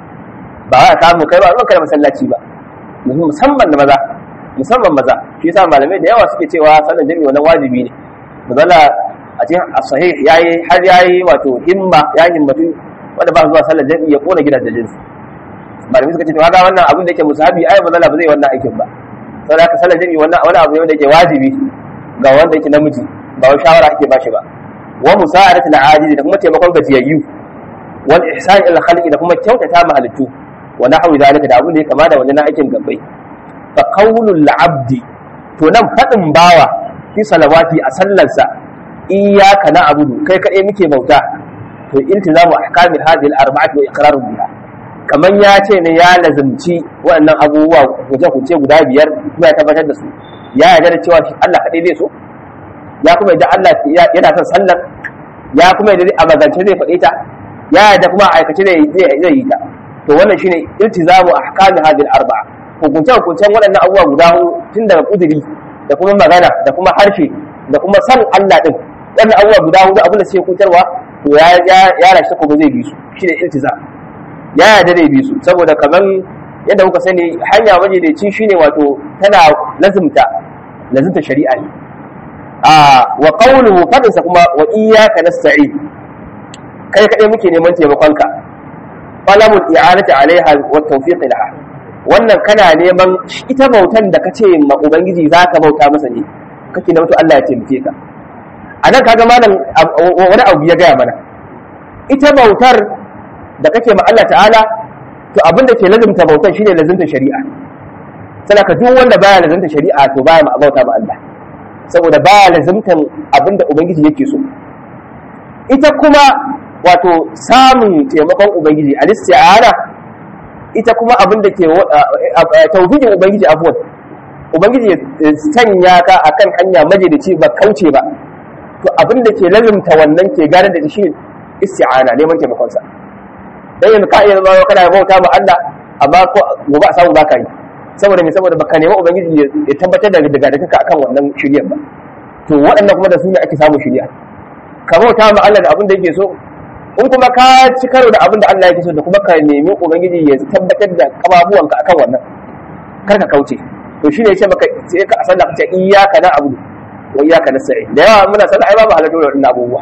ba za ka samu kai ba ruwan kai masallaci ba musamman da maza musamman maza shi yasa malamai da yawa suke cewa sallan jami'i wannan wajibi ne mazalla a cikin as-sahih yayi har yayi wato himma ya himmatu wanda ba zuwa sallar jami'i ya kona gidajen su malamai suka ce to kaga wannan abin da yake musahabi ai mazalla ba zai wannan aikin ba saboda haka sallar jami'i wannan wani abu ne wanda yake wajibi ga wanda yake namiji ba wai shawara ake bashi ba wa musa'adatul ajizi da kuma taimakon gajiyayyu wal ihsan ila khalqi da kuma kyautata ma halittu wa nahwi zalika da abin da ya kama da wannan aikin gabbai fa qawlul abdi to nan fadin bawa fi salawati a sallarsa iyyaka na'budu kai kadai muke bauta to iltizamu ahkamil hadhihi al-arba'ati wa iqrarun biha kaman ya ce ne ya lazimci waɗannan abubuwa guje kuce guda biyar kuma ya tabbatar da su ya yarda da cewa Allah kadai zai so ya kuma yarda Allah yana son sallar ya kuma yarda a magance zai faɗe ta ya yarda kuma a aikace zai zai yi ta to wannan shine iltizamu ahkamil hadhihi al-arba'a hukunce hukuncen waɗannan abubuwa guda tun daga kuduri da kuma magana da kuma harshe da kuma san Allah din wannan abubuwa guda hudu abin da suke kutarwa to ya ya rashi ko ba zai bi su shine iltiza ya yarda da bi su saboda kaman yadda muka sani hanya waje da ci shine wato tana lazimta lazimta shari'a ne a wa qawluhu fadinsa kuma wa iyyaka nasta'in kai kadai muke neman taimakonka falamul i'anati alaiha wa tawfiq laha wannan kana neman ita bautan da kace ma ubangiji zaka bauta masa ne kake da mutu Allah ya taimake ka a nan kaga malam wani abu ya gaya mana ita bautar da kake ma Allah ta'ala to abin da ke lazimta bautar shine lazimta shari'a sai ka duk wanda baya lazimta shari'a to baya ma bauta ma Allah saboda baya lazimtan abin da ubangiji yake so ita kuma wato samun taimakon ubangiji al-isti'ana ita kuma abin da ke tauhidin ubangiji afwan ubangiji ya sanya ka akan hanya majalici ba kauce ba to abin da ke lazimta wannan ke gane da shi isti'ana neman taimakon sa dan yanzu ka iya zama kana bauta ma Allah amma ko gobe a samu baka yi saboda me saboda baka nemi ubangiji ya tabbatar da daga da kanka akan wannan shiriyar ba to waɗannan kuma da su ne ake samu shiriya ka bauta ma Allah da abin da yake so in kuma ka ci karo da abin da Allah yake so da kuma ka nemi ubangiji ya tabbatar da kababuwanka akan wannan kar ka kauce to shine yace maka sai ka asalla ka ce iyyaka na'budu wa iyyaka nasta'in da yawa muna sallah ai babu halatu da wannan abubuwa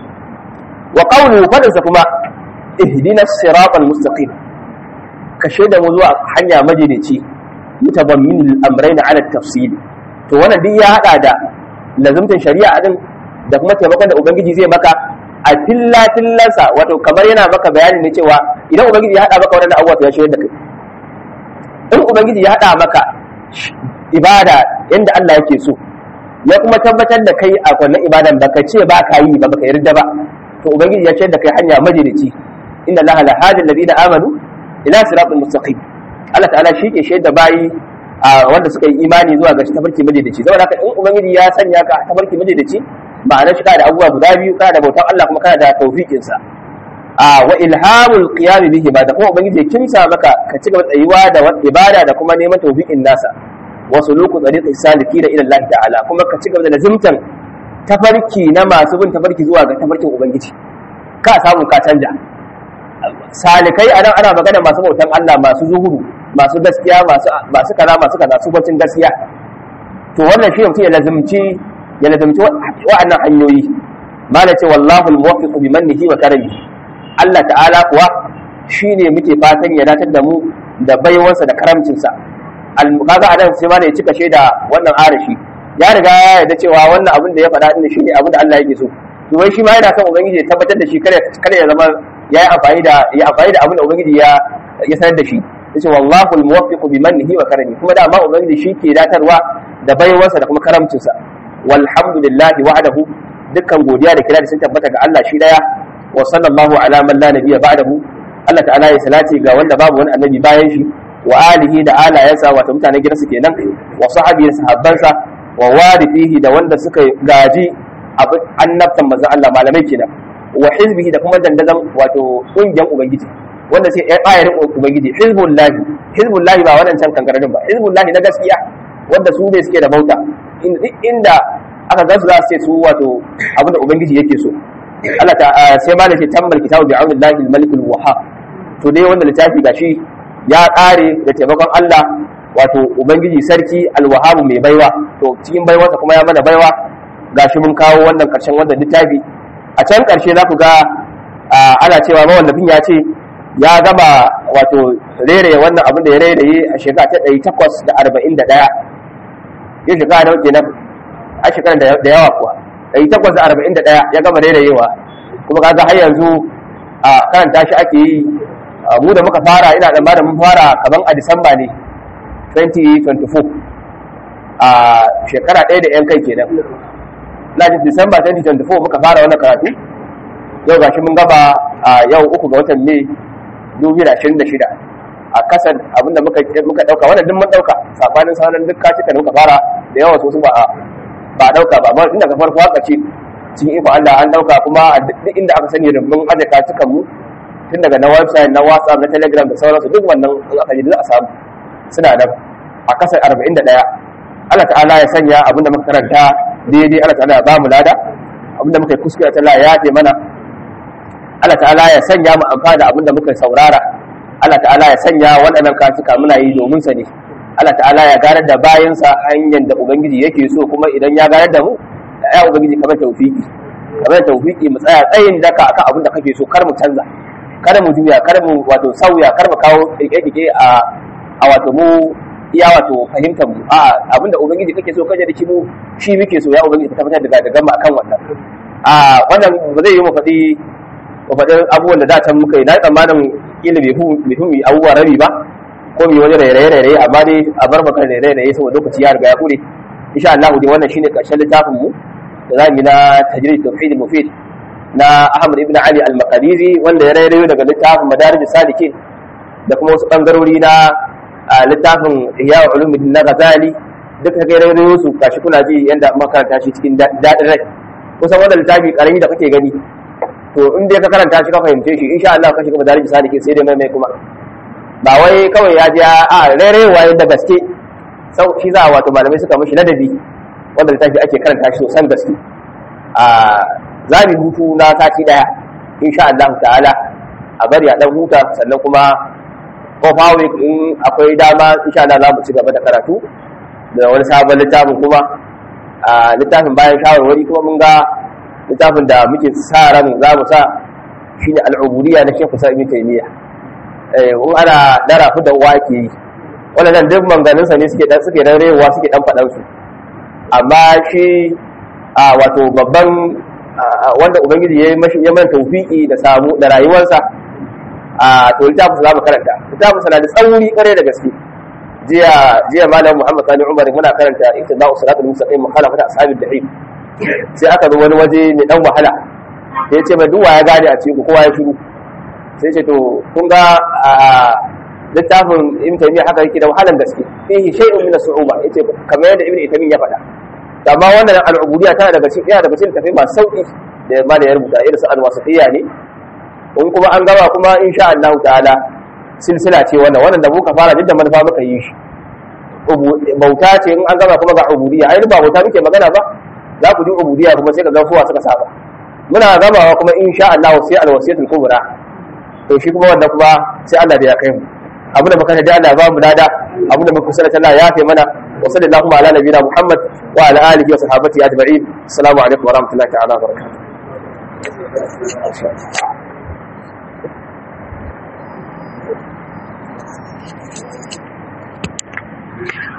wa qawlu fadansa kuma ihdinas siratal mustaqim ka shaida mu zuwa hanya majalici mutabammin al-amrayn ala at-tafsil to wannan duk ya hada da lazumtan shari'a din da kuma taimakon da ubangiji zai maka a filla fillansa, wato kamar yana maka bayani ne cewa idan ubangiji ya hada maka wannan abubuwa to ya shirye da kai. In ubangiji ya hada maka ibada yanda Allah yake so, ya kuma tabbatar da kai a wannan ibadan baka ce ba ka yi ba baka yarda ba, to ubangiji ya ce da kai hanya majalici. Inna Allaha la hadi alladhina amanu ila siratal mustaqim. Allah ta'ala shi ke shaida bayi wanda suka yi imani zuwa ga tafarki majalici. Saboda haka in ubangiji ya sanya ka tafarki majalici, ma'ana shi kana da abubuwa guda biyu, kana da bautar Allah kuma kana da tawfiqin sa. A wa ilhamul qiyam bihi ba da kuma ubangiji ya kimsa maka ka ci gaba tsayuwa da ibada da kuma neman tawfiqin nasa. Wa suluku tariqi salikin ila Allah ta'ala, kuma ka ci gaba da lazimtan tafarki na masu bin tafarki zuwa ga tafarkin ubangiji. Ka samu ka canja. Salikai anan ana magana masu bautan Allah, masu zuhuru, masu gaskiya, masu masu kaza masu kaza su bacin gaskiya. To wannan shi mutum ya lazimci ya lazimci wa'annan hanyoyi. Mala ce wallahu al-muwaffiq bi mannihi wa karamihi. Allah ta'ala kuwa shine muke fatan ya datar da mu da baiwarsa da karamcinsa. Al-kaga adan sai ma ne ya cika shaida wannan arashi. Ya riga ya yarda cewa wannan abin da ya faɗa din shine abin da Allah yake so. To wai shi ma yana son ubangiji ya tabbatar da shi kare kare ya zama ya yi amfani da ya amfani da abin da ubangiji ya ya sanar da shi. Yace wallahu al-muwaffiq bi mannihi wa karamihi. Kuma da amma ubangiji shi ke datarwa da baiwarsa da kuma karamcinsa. Walhamdulillahi wahdahu, dukkan godiya da kira da sun tabbata ga Allah shi daya. Wa sallallahu ala man la nabiyya ba'dahu. Allah ta'ala ya salati ga wanda babu wani annabi bayan shi, wa alihi da alayansa wato mutanen gidansa kenan, wa sahabi da sahabbansa, wa warithihi da wanda suka gaji abin annabtan manzon Allah malamai kenan, wa hizbihi da kuma dandazan wato kungiyar ubangiji wanda sai ayarin ubangiji. Hizbullahi, hizbullahi ba wannan can kankararin ba, hizbullahi na gaskiya wanda su ne suke da bauta, inda aka gansu za su ce su wato abin da ubangiji yake so. Allah ta sai ma ce tammal kitabu bi aulillahi al-malik al-wahhab. To dai wanda littafi gashi ya kare da taimakon Allah wato ubangiji sarki al-wahhab mai baiwa. To cikin baiwarsa kuma ya mana baiwa, gashi mun kawo wannan karshen wannan littafi. A can karshe za ku ga ana cewa mawallafin ya ce ya gama wato rere wannan abin da ya rere a shekara ta ɗari takwas da arba'in da ɗaya. Yin shekara da kenan a shekarar da yawa kuwa ɗari takwas da arba'in da ɗaya ya gama rairayewa. Kuma kaga har yanzu a karanta shi ake yi. Mu da muka fara ina da mun fara kaman a Disamba ne twenty twenty-four, a shekara ɗaya da yan kai kenan. Na ji Disamba twenty twenty-four muka fara wannan karatu. Yau gashi mun gaba a yau uku ga watan Mai dubu biyu da ashirin da shida. A kasan abinda muka muka dauka wannan duk mun dauka sabanin sauran duk kacika da muka fara da yawa sosai ba a ba dauka ba, amma tun daga farko haka ce cikin iko Allah an dauka. Kuma a duk inda aka sani da mun aje kacikan mu tun daga na website na WhatsApp na Telegram da sauransu duk wannan in aka ji za a samu suna da a kasar arba'in da ɗaya. Allah ta'ala ya sanya abinda muka karanta daidai, Allah ta'ala ya ba mu lada, abinda muka yi kuskure ta Allah ya yafe mana. Allah ta'ala ya sanya mu amfana da abinda muka saurara. Allah ta'ala ya sanya waɗannan kasuka muna yi domin sa ne. Allah ta'ala ya ganar da bayansa hanyar da ubangiji yake so, kuma idan ya ganar da mu ya ubangiji kamar tawfiki kamar tawfiki mu tsaya tsayin daka akan abin da kake so, kar mu canza, kar mu juya, kar mu wato sauya, kar mu kawo kike a a wato mu iya wato fahimtar mu. a abin da ubangiji kake so kaje da shi mu shi muke so, ya ubangiji ka tabbatar da daga mu akan wannan. a wannan ba zai yi mu faɗi mu faɗi abubuwan da da can muka yi. Na tsammanin kila bai hu mu abubuwa rabi ba ko mu wani rairaye-rairaye, amma dai a bar baka rairaye-raye saboda lokaci ya riga ya kure. Insha Allah dai wannan shine karshen littafin mu da zamu yi na tajrid tauhid mufid na Ahmad ibn Ali al-Maqdisi, wanda ya rairayo daga littafin Madarij as-Salikin da kuma wasu bangarori na littafin Ihya Ulumuddin na Ghazali. Duka ga rairayo su kashi kuna ji yanda muka karanta shi cikin dadin rai. Kusan wannan littafi karami da kake gani, to in dai ka karanta shi ka fahimce shi insha Allah ka shiga Madarij as-Salikin sai dai mai mai kuma ba wai kawai ya ji a rairayewa yadda gaske sau shi za a wato malamai suka mashi ladabi, wanda littafi ake karanta shi sosan gaske. a za mu hutu na sati daya insha Allah ta'ala, a bari a dan huta, sannan kuma kofa week in akwai dama insha Allah za mu ci gaba da karatu da wani sabon littafin. Kuma a littafin bayan shawarwari kuma mun ga littafin da muke sa ran za mu sa shine al-ubudiyya na Sheikh Sa'id ibn Taymiyyah. eh in ana dara fi da wake yi wannan duk manganinsa ne suke dan suke dan rewa suke dan fadan su. amma shi wato babban wanda ubangiji ya yi ya mana tawfiki da samu da rayuwarsa a to littafin za mu karanta littafin sana da tsauri kware da gaske jiya jiya malam Muhammad Sani Umar muna karanta ittiba'u siratal mustaqim mukhalafat ashabil jahim sai aka zo wani waje mai dan wahala sai ya ce mai duwa ya gane a cikin kowa ya shiru sai ce to kun ga littafin Ibn Taymiyyah haka yake da wahalan gaske fihi shay'un min as-su'uba yace kamar yadda Ibn Taymiyyah ya faɗa amma wannan al-ubudiyya tana daga cikin yana daga cikin tafi masu sauki da ma da ya rubuta irin su al-wasitiyya ne in kuma an gaba kuma insha Allah ta'ala silsila ce wannan wannan da muka fara duk da manufa muka yi shi bauta ce in an gaba kuma ga ubudiyya ai ba bauta muke magana ba za ku ji ubudiyya kuma sai ka ga kowa suka saba muna gabawa kuma insha Allah sai al-wasiyatul kubra to shi kuma wanda kuma sai Allah da ya kai mu abu da muka da Allah ba mu dada abu da muka sanar Allah ya kai mana wa sallallahu ala nabiyina Muhammad wa ala alihi wa sahbihi ajma'in assalamu alaikum wa rahmatullahi ta'ala wa barakatuh Thank you.